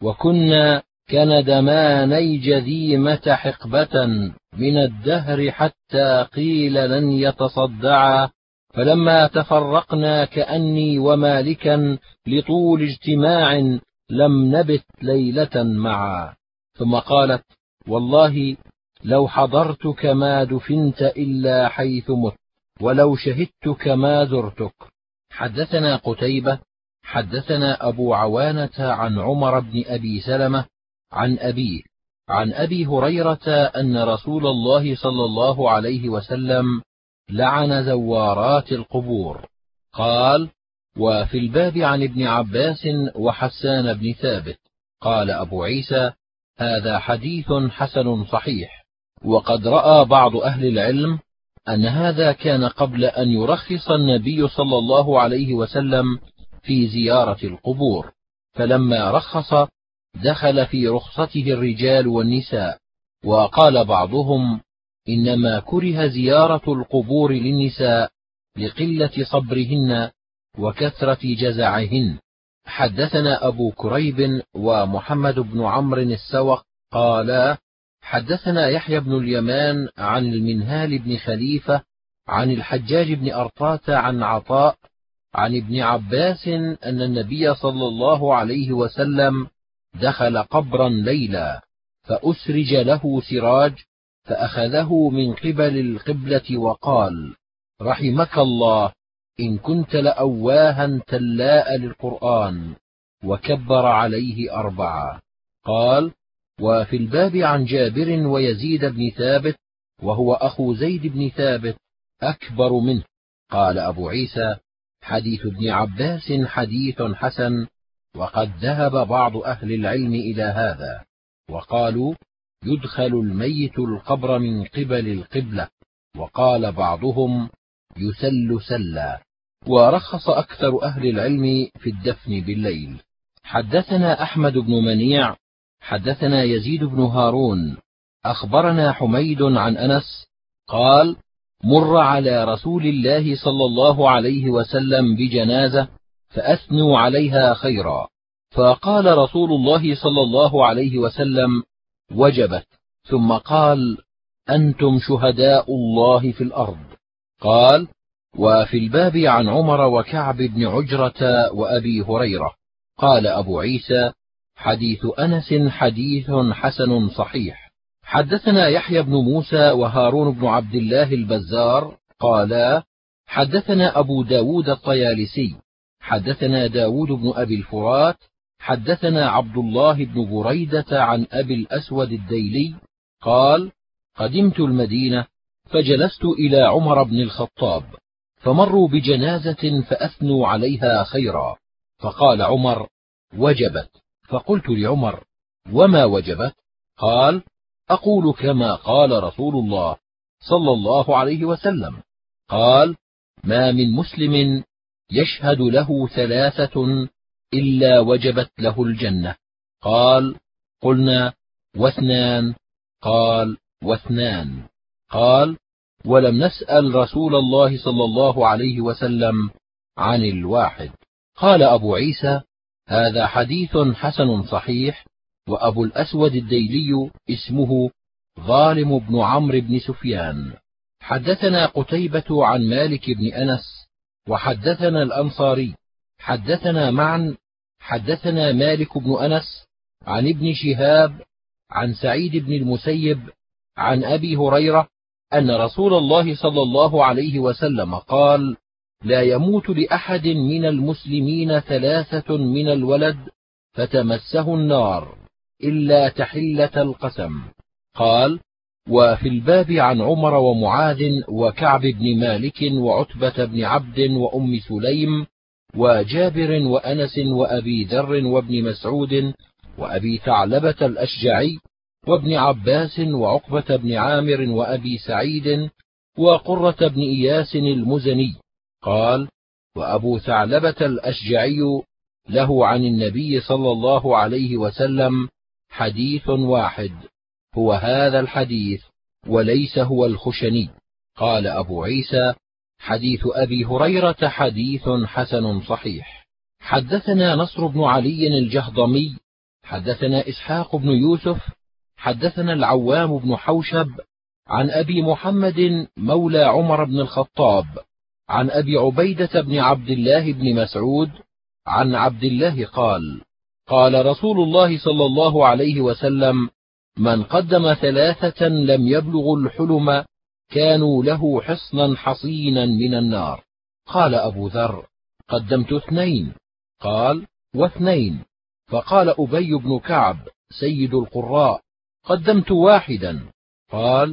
وكنا كندماني جذيمة حقبة من الدهر حتى قيل لن يتصدعا، فلما تفرقنا كأني ومالكا لطول اجتماع لم نبت ليلة معا. ثم قالت: والله لو حضرتك ما دفنت إلا حيث مت، ولو شهدتك ما زرتك. حدثنا قتيبة حدثنا أبو عوانة عن عمر بن أبي سلمة عن أبيه عن أبي هريرة أن رسول الله صلى الله عليه وسلم لعن زوارات القبور. قال: وفي الباب عن ابن عباس وحسان بن ثابت. قال أبو عيسى: هذا حديث حسن صحيح. وقد رأى بعض أهل العلم أن هذا كان قبل أن يرخص النبي صلى الله عليه وسلم في زيارة القبور، فلما رخص دخل في رخصته الرجال والنساء. وقال بعضهم: إنما كره زيارة القبور للنساء لقلة صبرهن وكثرة جزعهن. حدثنا أبو كريب ومحمد بن عمرو السوق قالا: حدثنا يحيى بن اليمان عن المنهال بن خليفة عن الحجاج بن أرطاة عن عطاء عن ابن عباس أن النبي صلى الله عليه وسلم دخل قبرا ليلا، فأسرج له سراج، فأخذه من قبل القبلة وقال: رحمك الله إن كنت لأواها تلاء للقرآن، وكبر عليه 4. قال: وفي الباب عن جابر ويزيد بن ثابت، وهو أخو زيد بن ثابت أكبر منه. قال أبو عيسى: حديث ابن عباس حديث حسن، وقد ذهب بعض أهل العلم إلى هذا، وقالوا: يدخل الميت القبر من قبل القبلة، وقال بعضهم: يسل سلا. ورخص أكثر أهل العلم في الدفن بالليل. حدثنا أحمد بن منيع حدثنا يزيد بن هارون أخبرنا حميد عن أنس قال: مر على رسول الله صلى الله عليه وسلم بجنازة فأثنوا عليها خيرا، فقال رسول الله صلى الله عليه وسلم: وجبت. ثم قال: أنتم شهداء الله في الأرض. قال: وفي الباب عن عمر وكعب بن عجرة وأبي هريرة. قال أبو عيسى: حديث أنس حديث حسن صحيح. حدثنا يحيى بن موسى وهارون بن عبد الله البزار قالا: حدثنا أبو داود الطيالسي حدثنا داود بن أبي الفرات حدثنا عبد الله بن بريدة عن أبي الأسود الديلي قال: قدمت المدينة فجلست إلى عمر بن الخطاب، فمروا بجنازة فأثنوا عليها خيرا، فقال عمر: وجبت. فقلت لعمر: وما وجبت؟ قال: أقول كما قال رسول الله صلى الله عليه وسلم. قال: ما من مسلم يشهد له ثلاثة إلا وجبت له الجنة. قال: قلنا: واثنان؟ قال: واثنان. قال: ولم نسأل رسول الله صلى الله عليه وسلم عن الواحد. قال أبو عيسى: هذا حديث حسن صحيح. وأبو الأسود الديلي اسمه ظالم بن عمرو بن سفيان. حدثنا قتيبة عن مالك بن أنس وحدثنا الأنصاري حدثنا معا حدثنا مالك بن أنس عن ابن شهاب عن سعيد بن المسيب عن أبي هريرة أن رسول الله صلى الله عليه وسلم قال: لا يموت لأحد من المسلمين ثلاثة من الولد فتمسه النار إلا تحلة القسم. قال: وفي الباب عن عمر ومعاذ وكعب بن مالك وعتبة بن عبد وأم سليم وجابر وأنس وأبي ذر وابن مسعود وأبي ثعلبة الأشجعي وابن عباس وعقبة بن عامر وأبي سعيد وقرة بن إياس المزني. قال: وأبو ثعلبة الأشجعي له عن النبي صلى الله عليه وسلم حديث واحد، هو هذا الحديث وليس هو الخشني. قال أبو عيسى: حديث أبي هريرة حديث حسن صحيح. حدثنا نصر بن علي الجهضمي حدثنا إسحاق بن يوسف حدثنا العوام بن حوشب عن أبي محمد مولى عمر بن الخطاب عن أبي عبيدة بن عبد الله بن مسعود عن عبد الله قال: قال رسول الله صلى الله عليه وسلم: من قدم ثلاثة لم يبلغوا الحلم كانوا له حصنا حصينا من النار. قال أبو ذر: قدمت اثنين. قال: واثنين؟ فقال أبي بن كعب سيد القراء: قدمت واحدا. قال: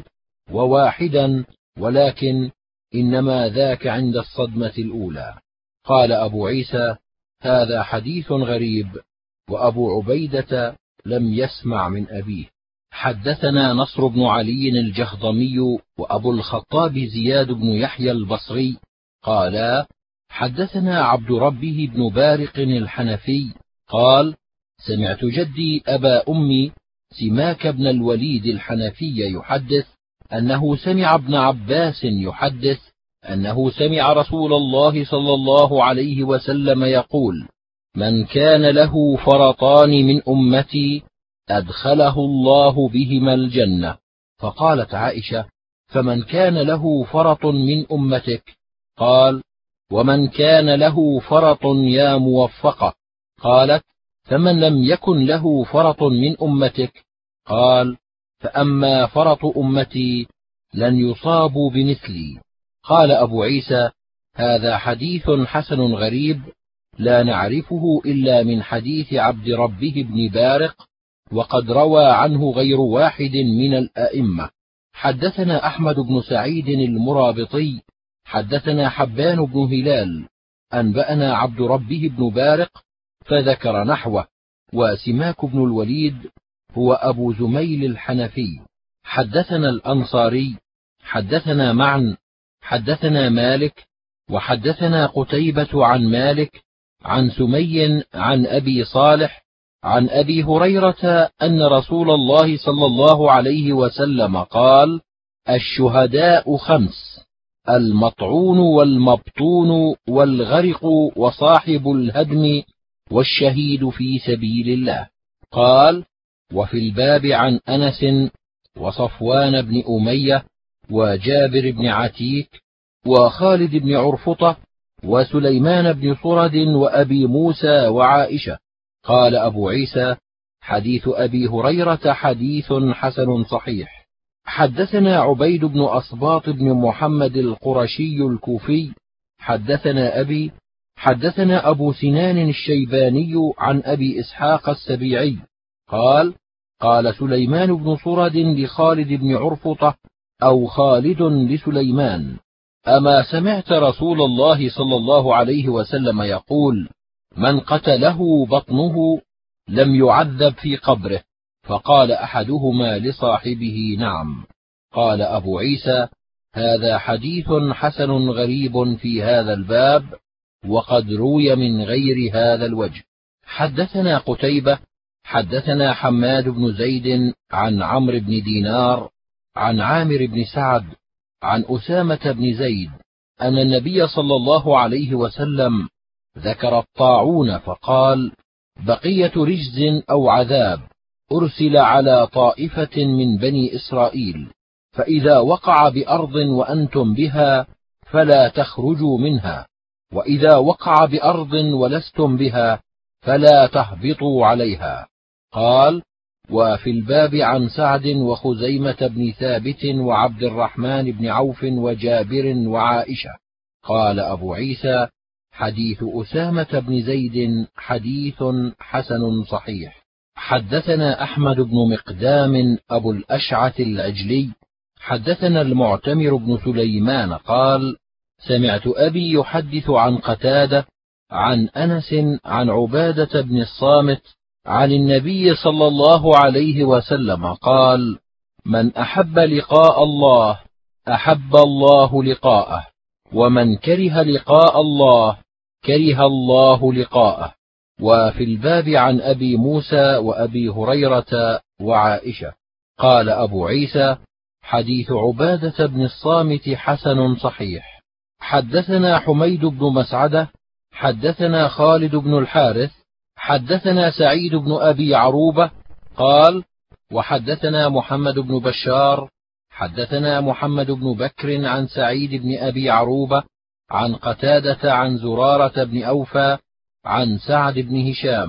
وواحدا، ولكن إنما ذاك عند الصدمة الأولى. قال أبو عيسى: هذا حديث غريب، وأبو عبيدة لم يسمع من أبيه. حدثنا نصر بن علي الجهضمي وأبو الخطاب زياد بن يحيى البصري قالا: حدثنا عبد ربه بن بارق الحنفي قال: سمعت جدي أبا أمي سماك بن الوليد الحنفي يحدث أنه سمع ابن عباس يحدث أنه سمع رسول الله صلى الله عليه وسلم يقول: من كان له فرطان من أمتي أدخله الله بهما الجنة. فقالت عائشة: فمن كان له فرط من أمتك؟ قال: ومن كان له فرط يا موفقة. قالت: فمن لم يكن له فرط من أمتك؟ قال: فأما فرط أمتي لن يصابوا بمثلي. قال أبو عيسى: هذا حديث حسن غريب لا نعرفه إلا من حديث عبد ربه بن بارق، وقد روى عنه غير واحد من الأئمة. حدثنا أحمد بن سعيد المرابطي حدثنا حبان بن هلال أنبأنا عبد ربه بن بارق فذكر نحوه. وسماك بن الوليد هو أبو زميل الحنفي. حدثنا الأنصاري حدثنا معا حدثنا مالك وحدثنا قتيبة عن مالك عن سمي عن أبي صالح عن أبي هريرة أن رسول الله صلى الله عليه وسلم قال: الشهداء 5: المطعون والمبطون والغرق وصاحب الهدم والشهيد في سبيل الله. قال: وفي الباب عن أنس وصفوان بن أمية وجابر بن عتيك وخالد بن عرفطة وسليمان بن صرد وأبي موسى وعائشة. قال أبو عيسى: حديث أبي هريرة حديث حسن صحيح. حدثنا عبيد بن أصباط بن محمد القرشي الكوفي حدثنا أبي حدثنا أبو سنان الشيباني عن أبي إسحاق السبيعي قال قال سليمان بن صرد لخالد بن عرفطة أو خالد لسليمان: أما سمعت رسول الله صلى الله عليه وسلم يقول: من قتله بطنه لم يعذب في قبره؟ فقال أحدهما لصاحبه: نعم. قال أبو عيسى: هذا حديث حسن غريب في هذا الباب، وقد روي من غير هذا الوجه. حدثنا قتيبة حدثنا حماد بن زيد عن عمرو بن دينار عن عامر بن سعد عن أسامة بن زيد أن النبي صلى الله عليه وسلم ذكر الطاعون فقال: بقية رجز أو عذاب أرسل على طائفة من بني إسرائيل، فإذا وقع بأرض وأنتم بها فلا تخرجوا منها، وإذا وقع بأرض ولستم بها فلا تهبطوا عليها. قال: وفي الباب عن سعد وخزيمة بن ثابت وعبد الرحمن بن عوف وجابر وعائشة. قال أبو عيسى: حديث أسامة بن زيد حديث حسن صحيح. حدثنا أحمد بن مقدام أبو الأشعث العجلي حدثنا المعتمر بن سليمان قال: سمعت أبي يحدث عن قتادة عن أنس عن عبادة بن الصامت عن النبي صلى الله عليه وسلم قال: من أحب لقاء الله أحب الله لقاءه، ومن كره لقاء الله كره الله لقاءه. وفي الباب عن أبي موسى وأبي هريرة وعائشة. قال أبو عيسى: حديث عبادة بن الصامت حسن صحيح. حدثنا حميد بن مسعدة حدثنا خالد بن الحارث حدثنا سعيد بن أبي عروبة قال: وحدثنا محمد بن بشار حدثنا محمد بن بكر عن سعيد بن أبي عروبة عن قتادة عن زرارة بن أوفى عن سعد بن هشام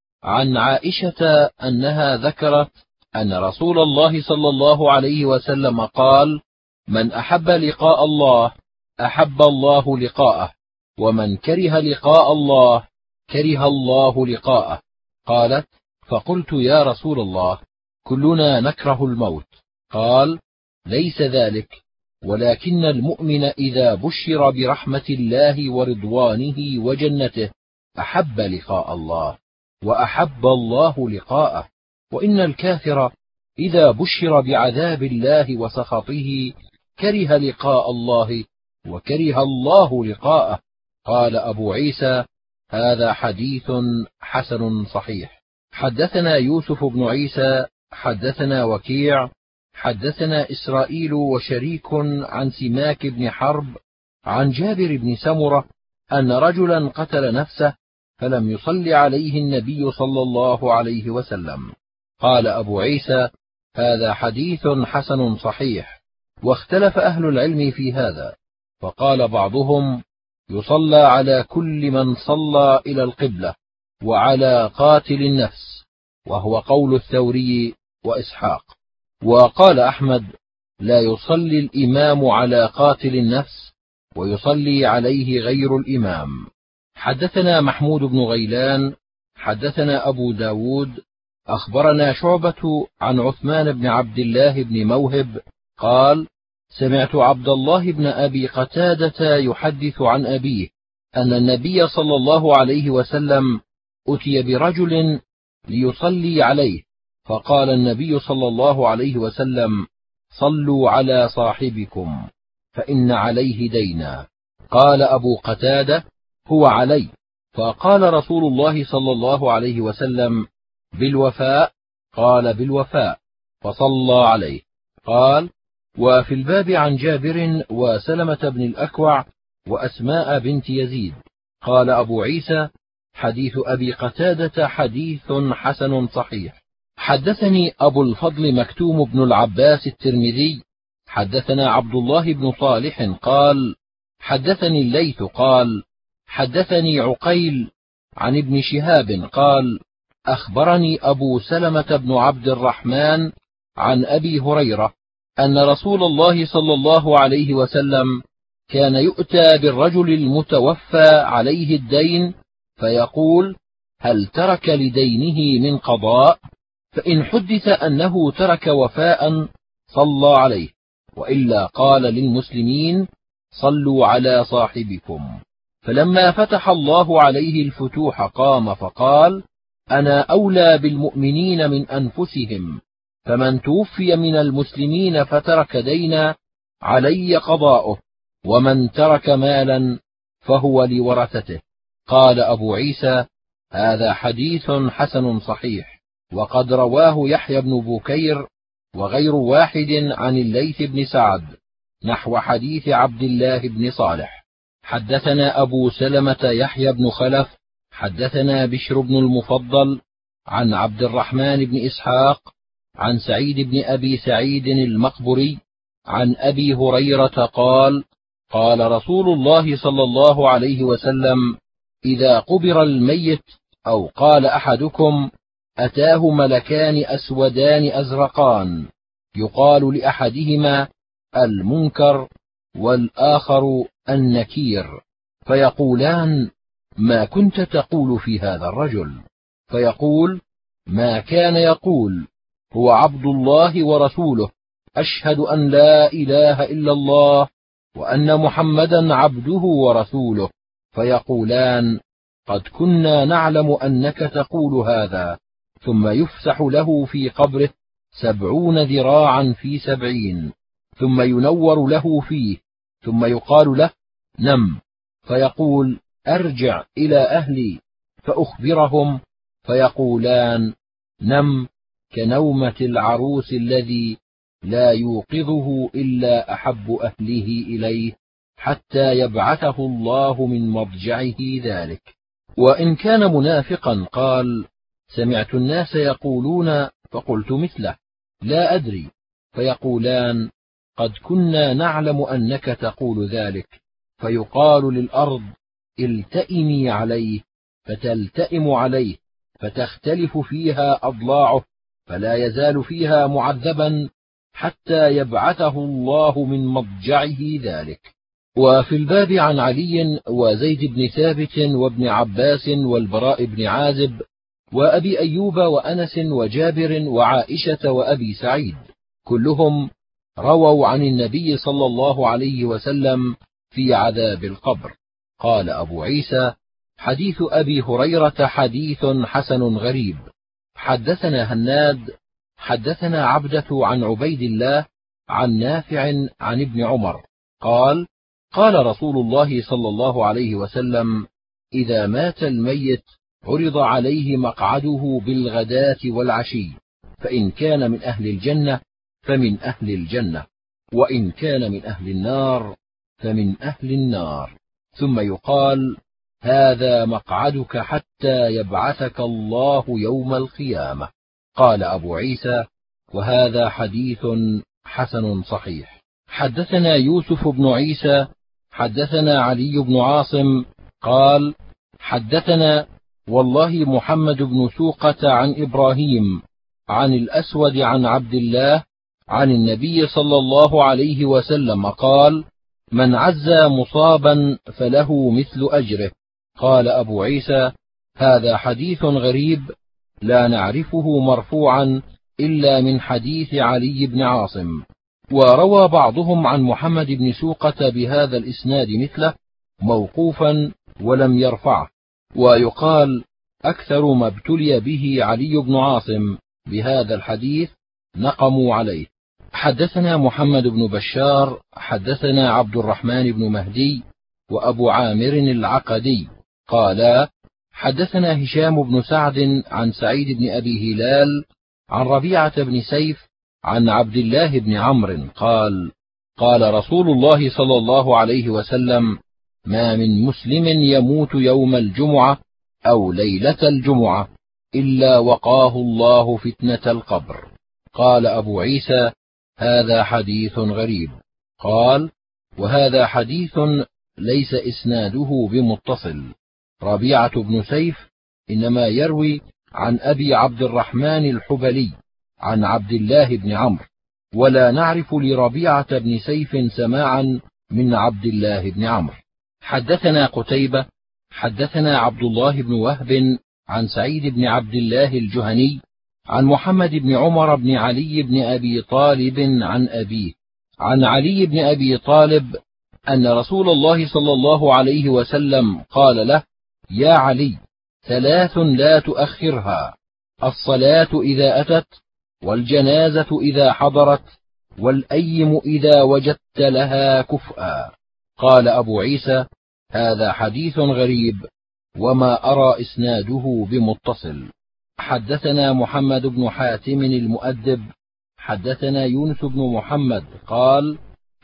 عن عائشة أنها ذكرت أن رسول الله صلى الله عليه وسلم قال: من أحب لقاء الله أحب الله لقاءه، ومن كره لقاء الله كره الله لقاءه. قالت: فقلت: يا رسول الله، كلنا نكره الموت. قال: ليس ذلك، ولكن المؤمن إذا بشر برحمة الله ورضوانه وجنته أحب لقاء الله وأحب الله لقاءه، وإن الكافر إذا بشر بعذاب الله وسخطه كره لقاء الله وكره الله لقاءه. قال أبو عيسى: هذا حديث حسن صحيح. حدثنا يوسف بن عيسى حدثنا وكيع حدثنا إسرائيل وشريك عن سماك بن حرب عن جابر بن سمرة أن رجلا قتل نفسه فلم يصل عليه النبي صلى الله عليه وسلم. قال أبو عيسى: هذا حديث حسن صحيح. واختلف أهل العلم في هذا، فقال بعضهم: يصلى على كل من صلى إلى القبلة وعلى قاتل النفس، وهو قول الثوري وإسحاق. وقال أحمد: لا يصلي الإمام على قاتل النفس، ويصلي عليه غير الإمام. حدثنا محمود بن غيلان حدثنا أبو داود أخبرنا شعبة عن عثمان بن عبد الله بن موهب قال: سمعت عبد الله بن أبي قتادة يحدث عن أبيه أن النبي صلى الله عليه وسلم أتي برجل ليصلي عليه، فقال النبي صلى الله عليه وسلم: صلوا على صاحبكم فإن عليه دينا. قال أبو قتادة: هو علي. فقال رسول الله صلى الله عليه وسلم: بالوفاء؟ قال: بالوفاء. فصلى عليه. قال: وفي الباب عن جابر وسلمة بن الأكوع وأسماء بنت يزيد. قال أبو عيسى: حديث أبي قتادة حديث حسن صحيح. حدثني أبو الفضل مكتوم بن العباس الترمذي حدثنا عبد الله بن صالح قال: حدثني الليث قال: حدثني عقيل عن ابن شهاب قال: أخبرني أبو سلمة بن عبد الرحمن عن أبي هريرة أن رسول الله صلى الله عليه وسلم كان يؤتى بالرجل المتوفى عليه الدين فيقول: هل ترك لدينه من قضاء؟ فإن حدث أنه ترك وفاء صلى عليه، وإلا قال للمسلمين: صلوا على صاحبكم. فلما فتح الله عليه الفتوح قام فقال: أنا أولى بالمؤمنين من أنفسهم، فمن توفي من المسلمين فترك دينا علي قضاؤه، ومن ترك مالا فهو لورثته. قال أبو عيسى: هذا حديث حسن صحيح. وقد رواه يحيى بن بكير وغير واحد عن الليث بن سعد نحو حديث عبد الله بن صالح. حدثنا أبو سلمة يحيى بن خلف حدثنا بشر بن المفضل عن عبد الرحمن بن إسحاق عن سعيد بن أبي سعيد المقبري عن أبي هريرة قال: قال رسول الله صلى الله عليه وسلم: إذا قبر الميت أو قال أحدكم: أتاه ملكان أسودان أزرقان، يقال لأحدهما المنكر والآخر النكير، فيقولان: ما كنت تقول في هذا الرجل؟ فيقول: ما كان يقول، هو عبد الله ورسوله، أشهد أن لا إله إلا الله وأن محمدا عبده ورسوله. فيقولان: قد كنا نعلم أنك تقول هذا. ثم يفسح له في قبره 70 ذراعا في 70، ثم ينور له فيه، ثم يقال له: نم. فيقول: أرجع إلى أهلي فأخبرهم، فيقولان: نم، كنومة العروس الذي لا يوقظه إلا أحب أهله إليه، حتى يبعثه الله من مضجعه ذلك. وإن كان منافقا قال: سمعت الناس يقولون فقلت مثله، لا أدري. فيقولان: قد كنا نعلم أنك تقول ذلك. فيقال للأرض: التئمي عليه، فتلتئم عليه، فتختلف فيها أضلاعه، فلا يزال فيها معذبا حتى يبعثه الله من مضجعه ذلك. وفي الباب عن علي وزيد بن ثابت وابن عباس والبراء بن عازب وأبي أيوب وأنس وجابر وعائشة وأبي سعيد، كلهم رووا عن النبي صلى الله عليه وسلم في عذاب القبر. قال أبو عيسى: حديث أبي هريرة حديث حسن غريب. حدثنا هناد حدثنا عبدة عن عبيد الله عن نافع عن ابن عمر قال: قال رسول الله صلى الله عليه وسلم: إذا مات الميت عرض عليه مقعده بالغداة والعشي، فإن كان من أهل الجنة فمن أهل الجنة، وإن كان من أهل النار فمن أهل النار، ثم يقال: هذا مقعدك حتى يبعثك الله يوم القيامة. قال أبو عيسى: وهذا حديث حسن صحيح. حدثنا يوسف بن عيسى حدثنا علي بن عاصم قال: حدثنا والله محمد بن سوقة عن إبراهيم عن الأسود عن عبد الله عن النبي صلى الله عليه وسلم قال: من عزى مصابا فله مثل أجره. قال أبو عيسى: هذا حديث غريب لا نعرفه مرفوعا إلا من حديث علي بن عاصم. وروى بعضهم عن محمد بن سوقة بهذا الإسناد مثله موقوفا ولم يرفعه. ويقال: أكثر ما ابتلي به علي بن عاصم بهذا الحديث نقموا عليه. حدثنا محمد بن بشار حدثنا عبد الرحمن بن مهدي وأبو عامر العقدي قالا: حدثنا هشام بن سعد عن سعيد بن أبي هلال عن ربيعة بن سيف عن عبد الله بن عمرو قال: قال رسول الله صلى الله عليه وسلم: ما من مسلم يموت يوم الجمعة أو ليلة الجمعة إلا وقاه الله فتنة القبر. قال أبو عيسى: هذا حديث غريب. قال: وهذا حديث ليس إسناده بمتصل. ربيعة بن سيف إنما يروي عن أبي عبد الرحمن الحبلي عن عبد الله بن عمرو، ولا نعرف لربيعة بن سيف سماعا من عبد الله بن عمرو. حدثنا قتيبة حدثنا عبد الله بن وهب عن سعيد بن عبد الله الجهني عن محمد بن عمر بن علي بن أبي طالب عن أبيه عن علي بن أبي طالب أن رسول الله صلى الله عليه وسلم قال له: يا علي، 3 لا تؤخرها: الصلاة إذا أتت، والجنازة إذا حضرت، والأيم إذا وجدت لها كفءا. قال أبو عيسى: هذا حديث غريب، وما أرى إسناده بمتصل. حدثنا محمد بن حاتم المؤدب حدثنا يونس بن محمد قال: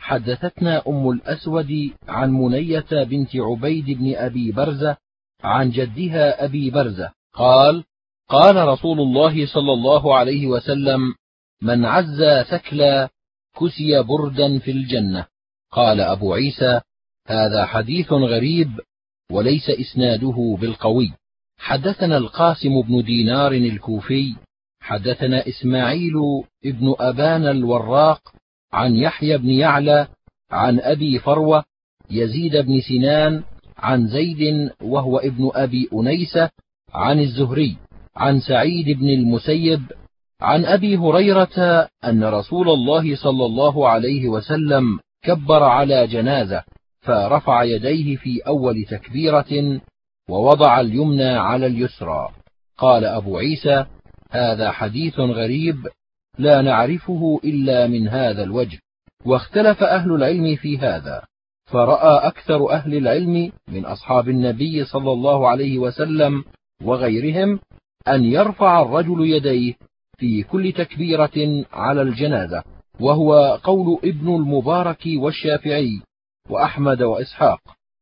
حدثتنا أم الأسود عن منية بنت عبيد بن أبي برزة عن جدها أبي برزة قال: قال رسول الله صلى الله عليه وسلم: من عزى ثكلا كسي بردا في الجنة. قال أبو عيسى: هذا حديث غريب، وليس إسناده بالقوي. حدثنا القاسم بن دينار الكوفي حدثنا إسماعيل ابن أبان الوراق عن يحيى بن يعلى عن أبي فروة يزيد بن سنان عن زيد وهو ابن أبي أنيسة عن الزهري عن سعيد بن المسيب عن أبي هريرة أن رسول الله صلى الله عليه وسلم كبر على جنازة فرفع يديه في أول تكبيرة ووضع اليمنى على اليسرى. قال أبو عيسى: هذا حديث غريب، لا نعرفه إلا من هذا الوجه. واختلف أهل العلم في هذا، فرأى أكثر أهل العلم من أصحاب النبي صلى الله عليه وسلم وغيرهم أن يرفع الرجل يديه في كل تكبيرة على الجنازة، وهو قول ابن المبارك والشافعي وأحمد وإسحاق.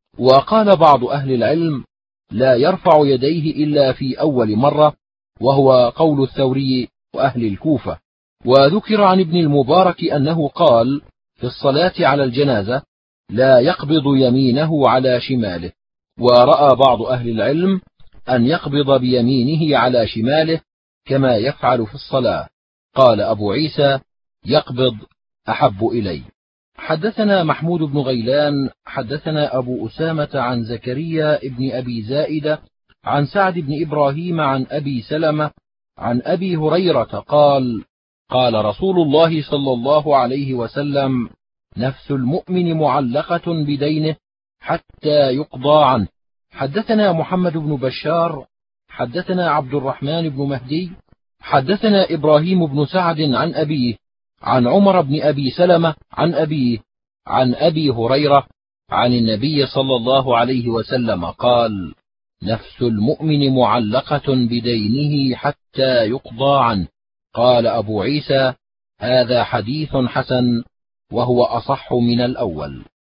وقال بعض أهل العلم: لا يرفع يديه إلا في أول مرة، وهو قول الثوري وأهل الكوفة. وذكر عن ابن المبارك أنه قال في الصلاة على الجنازة: لا يقبض يمينه على شماله. ورأى بعض أهل العلم أن يقبض بيمينه على شماله كما يفعل في الصلاة. قال أبو عيسى: يقبض أحب إلي. حدثنا محمود بن غيلان حدثنا أبو أسامة عن زكريا ابن أبي زائدة عن سعد بن إبراهيم عن أبي سلمة عن أبي هريرة قال: قال رسول الله صلى الله عليه وسلم: نفس المؤمن معلقة بدينه حتى يقضى عنه. حدثنا محمد بن بشار حدثنا عبد الرحمن بن مهدي حدثنا إبراهيم بن سعد عن أبيه عن عمر بن أبي سلمة عن أبيه عن أبي هريرة عن النبي صلى الله عليه وسلم قال: نفس المؤمن معلقة بدينه حتى يقضى عنه. قال أبو عيسى: هذا حديث حسن، وهو أصح من الأول.